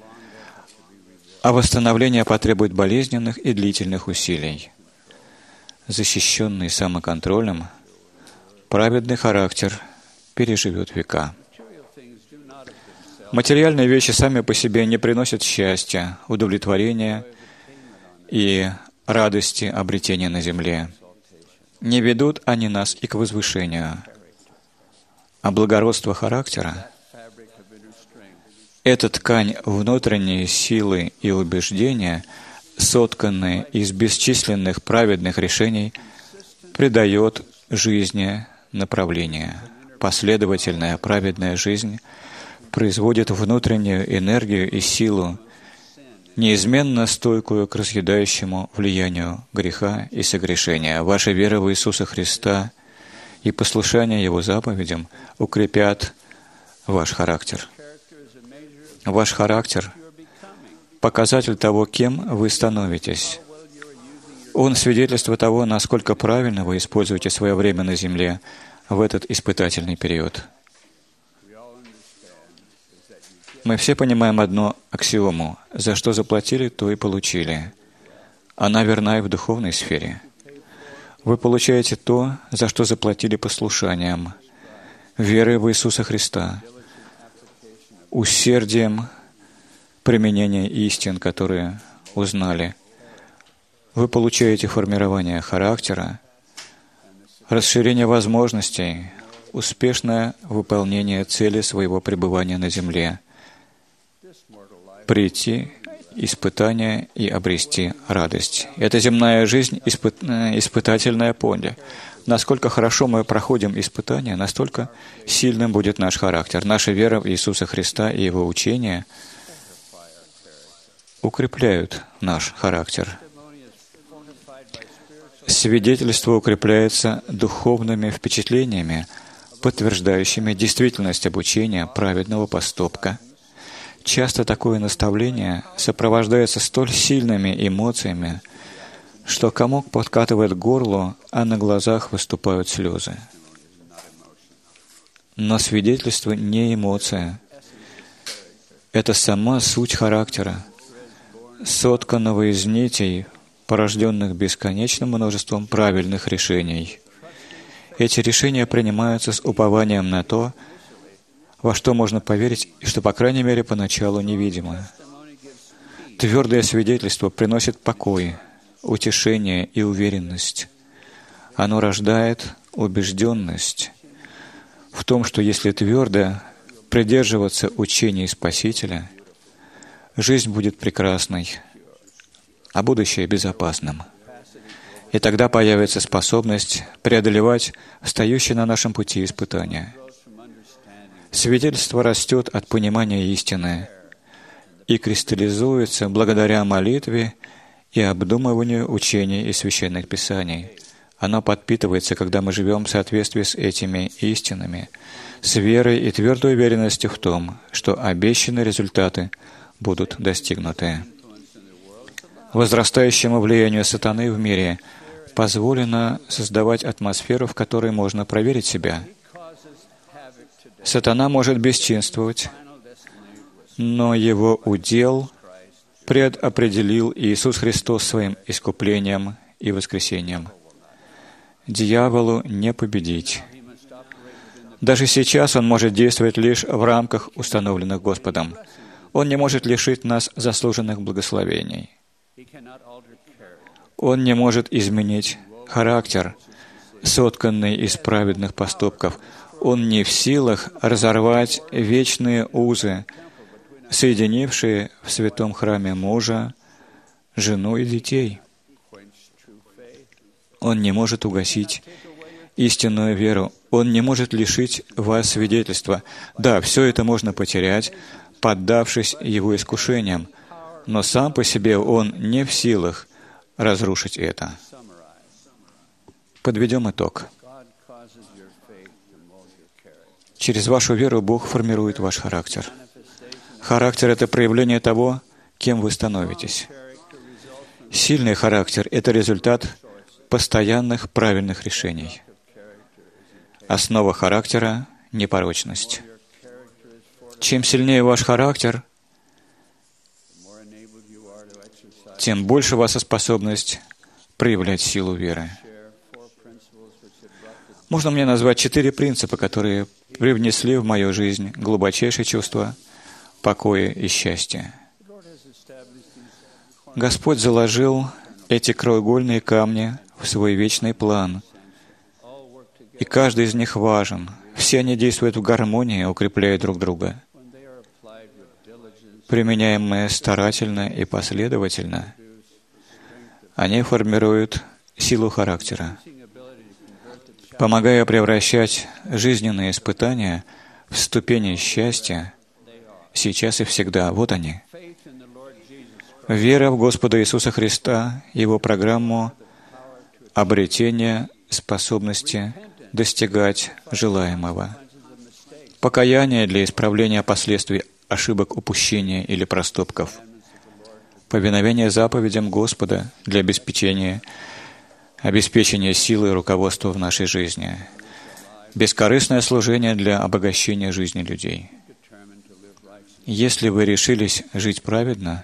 а восстановление потребует болезненных и длительных усилий. Защищенный самоконтролем, праведный характер переживет века. Материальные вещи сами по себе не приносят счастья, удовлетворения и радости обретения на земле. Не ведут они нас и к возвышению. А благородство характера — это ткань внутренней силы и убеждения, сотканные из бесчисленных праведных решений, придает жизни направление. Последовательная праведная жизнь производит внутреннюю энергию и силу, неизменно стойкую к разъедающему влиянию греха и согрешения. Ваша вера в Иисуса Христа и послушание Его заповедям укрепят ваш характер. Ваш характер — показатель того, кем вы становитесь. Он — свидетельство того, насколько правильно вы используете свое время на земле в этот испытательный период. Мы все понимаем одну аксиому: за что заплатили, то и получили. Она верна и в духовной сфере. Вы получаете то, за что заплатили послушанием, верой в Иисуса Христа, усердием применения истин, которые узнали. Вы получаете формирование характера, расширение возможностей, успешное выполнение цели своего пребывания на земле — прийти испытания и обрести радость. Эта земная жизнь — испытательное поле. Насколько хорошо мы проходим испытания, настолько сильным будет наш характер. Наша вера в Иисуса Христа и Его учение укрепляют наш характер. Свидетельство укрепляется духовными впечатлениями, подтверждающими действительность обучения праведного поступка. Часто такое наставление сопровождается столь сильными эмоциями, что комок подкатывает к горлу, а на глазах выступают слезы. Но свидетельство не эмоция. Это сама суть характера, сотканного из нитей, порожденных бесконечным множеством правильных решений. Эти решения принимаются с упованием на то, во что можно поверить и что, по крайней мере, поначалу невидимо. Твердое свидетельство приносит покой, утешение и уверенность. Оно рождает убежденность в том, что если твердо придерживаться учений Спасителя, жизнь будет прекрасной, а будущее безопасным. И тогда появится способность преодолевать встающие на нашем пути испытания. Свидетельство растет от понимания истины и кристаллизуется благодаря молитве и обдумыванию учений и священных писаний. Оно подпитывается, когда мы живем в соответствии с этими истинами, с верой и твердой уверенностью в том, что обещанные результаты будут достигнуты. Возрастающему влиянию сатаны в мире позволено создавать атмосферу, в которой можно проверить себя. Сатана может бесчинствовать, но его удел предопределил Иисус Христос своим искуплением и воскресением. Дьяволу не победить. Даже сейчас он может действовать лишь в рамках, установленных Господом. Он не может лишить нас заслуженных благословений. Он не может изменить характер, сотканный из праведных поступков. Он не в силах разорвать вечные узы, соединившие в святом храме мужа, жену и детей. Он не может угасить истинную веру. Он не может лишить вас свидетельства. Да, все это можно потерять, поддавшись его искушениям, но сам по себе он не в силах разрушить это. Подведем итог. Через вашу веру Бог формирует ваш характер. Характер — это проявление того, кем вы становитесь. Сильный характер — это результат постоянных правильных решений. Основа характера — непорочность. Чем сильнее ваш характер, тем больше ваша способность проявлять силу веры. Можно мне назвать 4 принципа, которые привнесли в мою жизнь глубочайшее чувство покоя и счастья. Господь заложил эти краеугольные камни в свой вечный план, и каждый из них важен. Все они действуют в гармонии, укрепляя друг друга. Применяемые старательно и последовательно, они формируют силу характера, помогая превращать жизненные испытания в ступени счастья сейчас и всегда. Вот они. Вера в Господа Иисуса Христа, Его программу обретения способности достигать желаемого. Покаяние для исправления последствий ошибок, упущения или проступков. Повиновение заповедям Господа для обеспечения силы и руководства в нашей жизни. Бескорыстное служение для обогащения жизни людей. Если вы решились жить праведно,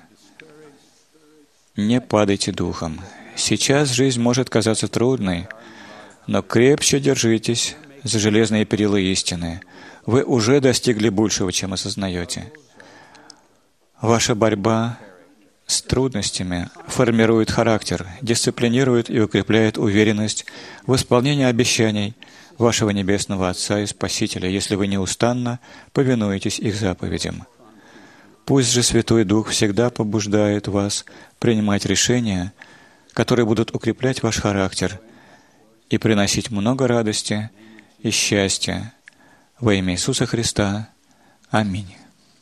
не падайте духом. Сейчас жизнь может казаться трудной, но крепче держитесь за железные перила истины. Вы уже достигли большего, чем осознаете. Ваша борьба с трудностями формирует характер, дисциплинирует и укрепляет уверенность в исполнении обещаний вашего Небесного Отца и Спасителя, если вы неустанно повинуетесь их заповедям. Пусть же Святой Дух всегда побуждает вас принимать решения, которые будут укреплять ваш характер и приносить много радости и счастья. Во имя Иисуса Христа. Аминь.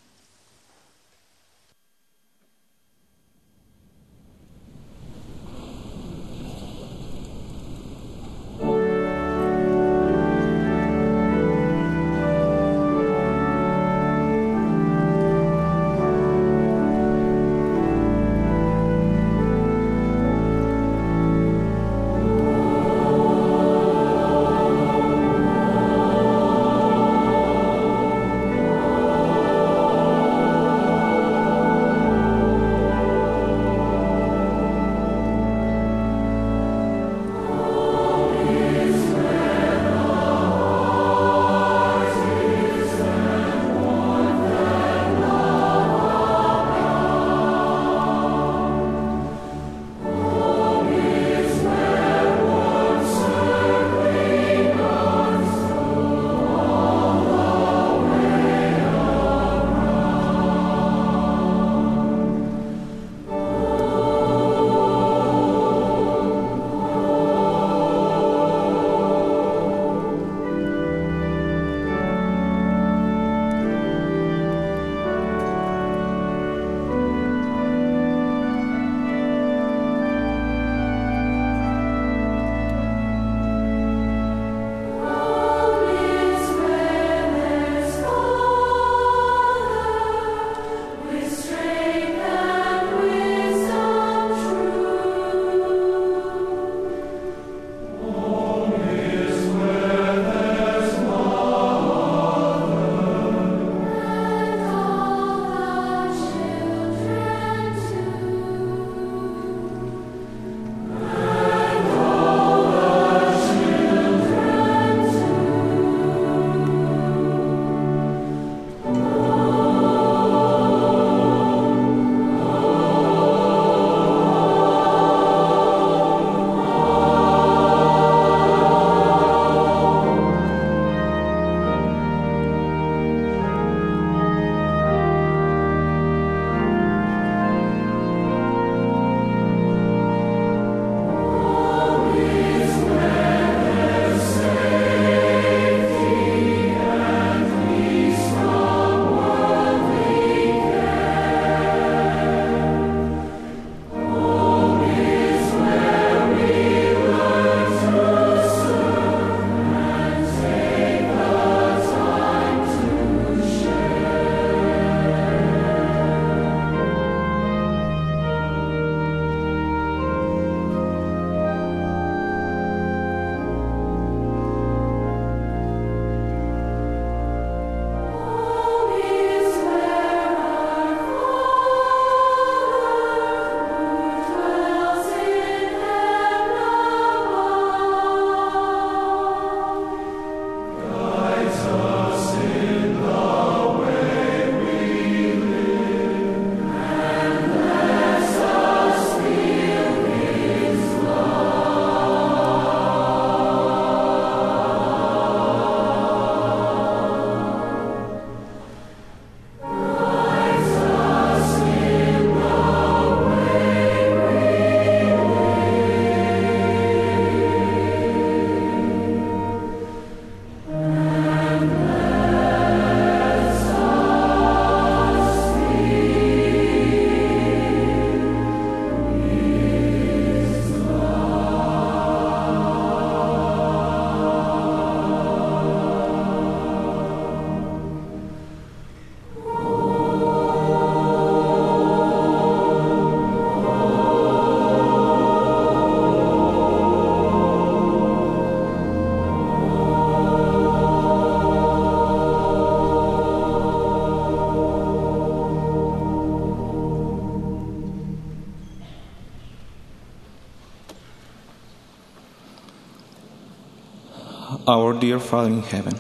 Our dear Father in heaven,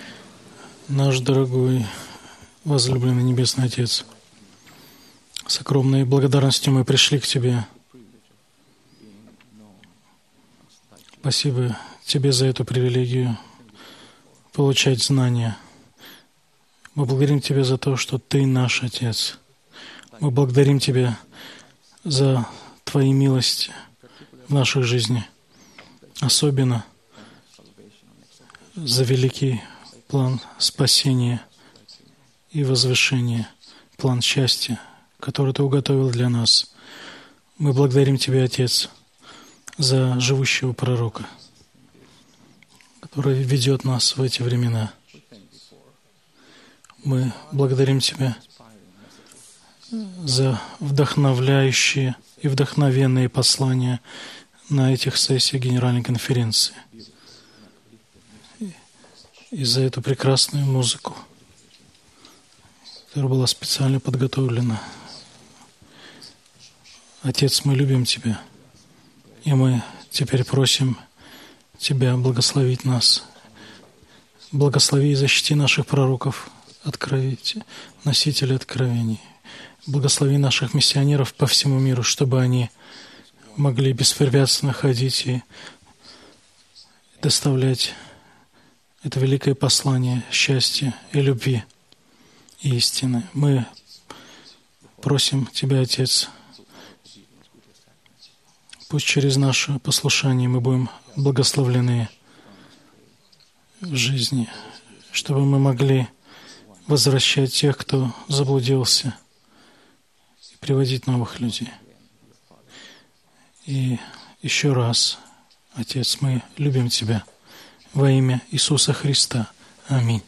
наш дорогой, возлюбленный Небесный Отец, с огромной благодарностью мы пришли к Тебе. Спасибо Тебе за эту привилегию получать знания. Мы благодарим Тебя за то, что Ты наш Отец, Мы благодарим Тебя за Твои милости в нашей жизни, особенно за великий план спасения и возвышения, план счастья, который Ты уготовил для нас. Мы благодарим Тебя, Отец, за живущего пророка, который ведет нас в эти времена. Мы благодарим Тебя за вдохновляющие и вдохновенные послания на этих сессиях Генеральной конференции и за эту прекрасную музыку, которая была специально подготовлена. Отец, мы любим Тебя, и мы теперь просим Тебя благословить нас. Благослови и защити наших пророков, носителей откровений. Благослови наших миссионеров по всему миру, чтобы они могли беспрепятственно ходить и доставлять это великое послание счастья и любви и истины. Мы просим Тебя, Отец, пусть через наше послушание мы будем благословлены в жизни, чтобы мы могли возвращать тех, кто заблудился, и приводить новых людей. И еще раз, Отец, мы любим Тебя во имя Иисуса Христа. Аминь.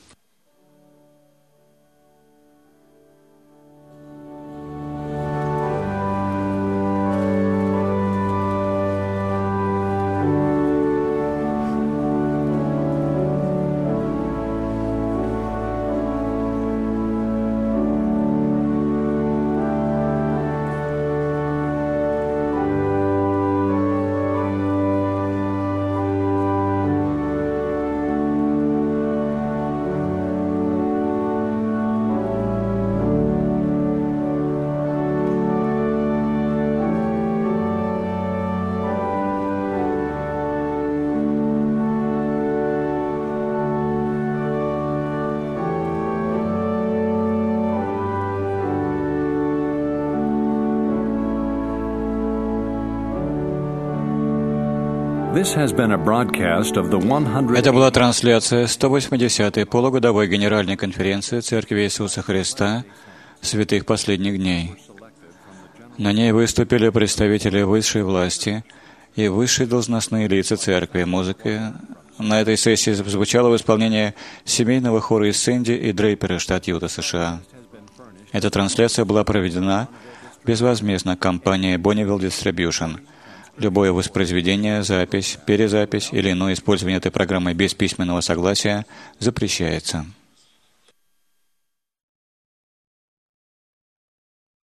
Это была трансляция 180-й полугодовой Генеральной конференции Церкви Иисуса Христа святых последних дней. На ней выступили представители высшей власти и высшие должностные лица Церкви. Музыка на этой сессии звучала в исполнении семейного хора из Сэнди и Дрейпера, штат Юта, США. Эта трансляция была проведена безвозмездно компанией Bonneville Distribution. Любое воспроизведение, запись, перезапись или иное использование этой программы без письменного согласия запрещается.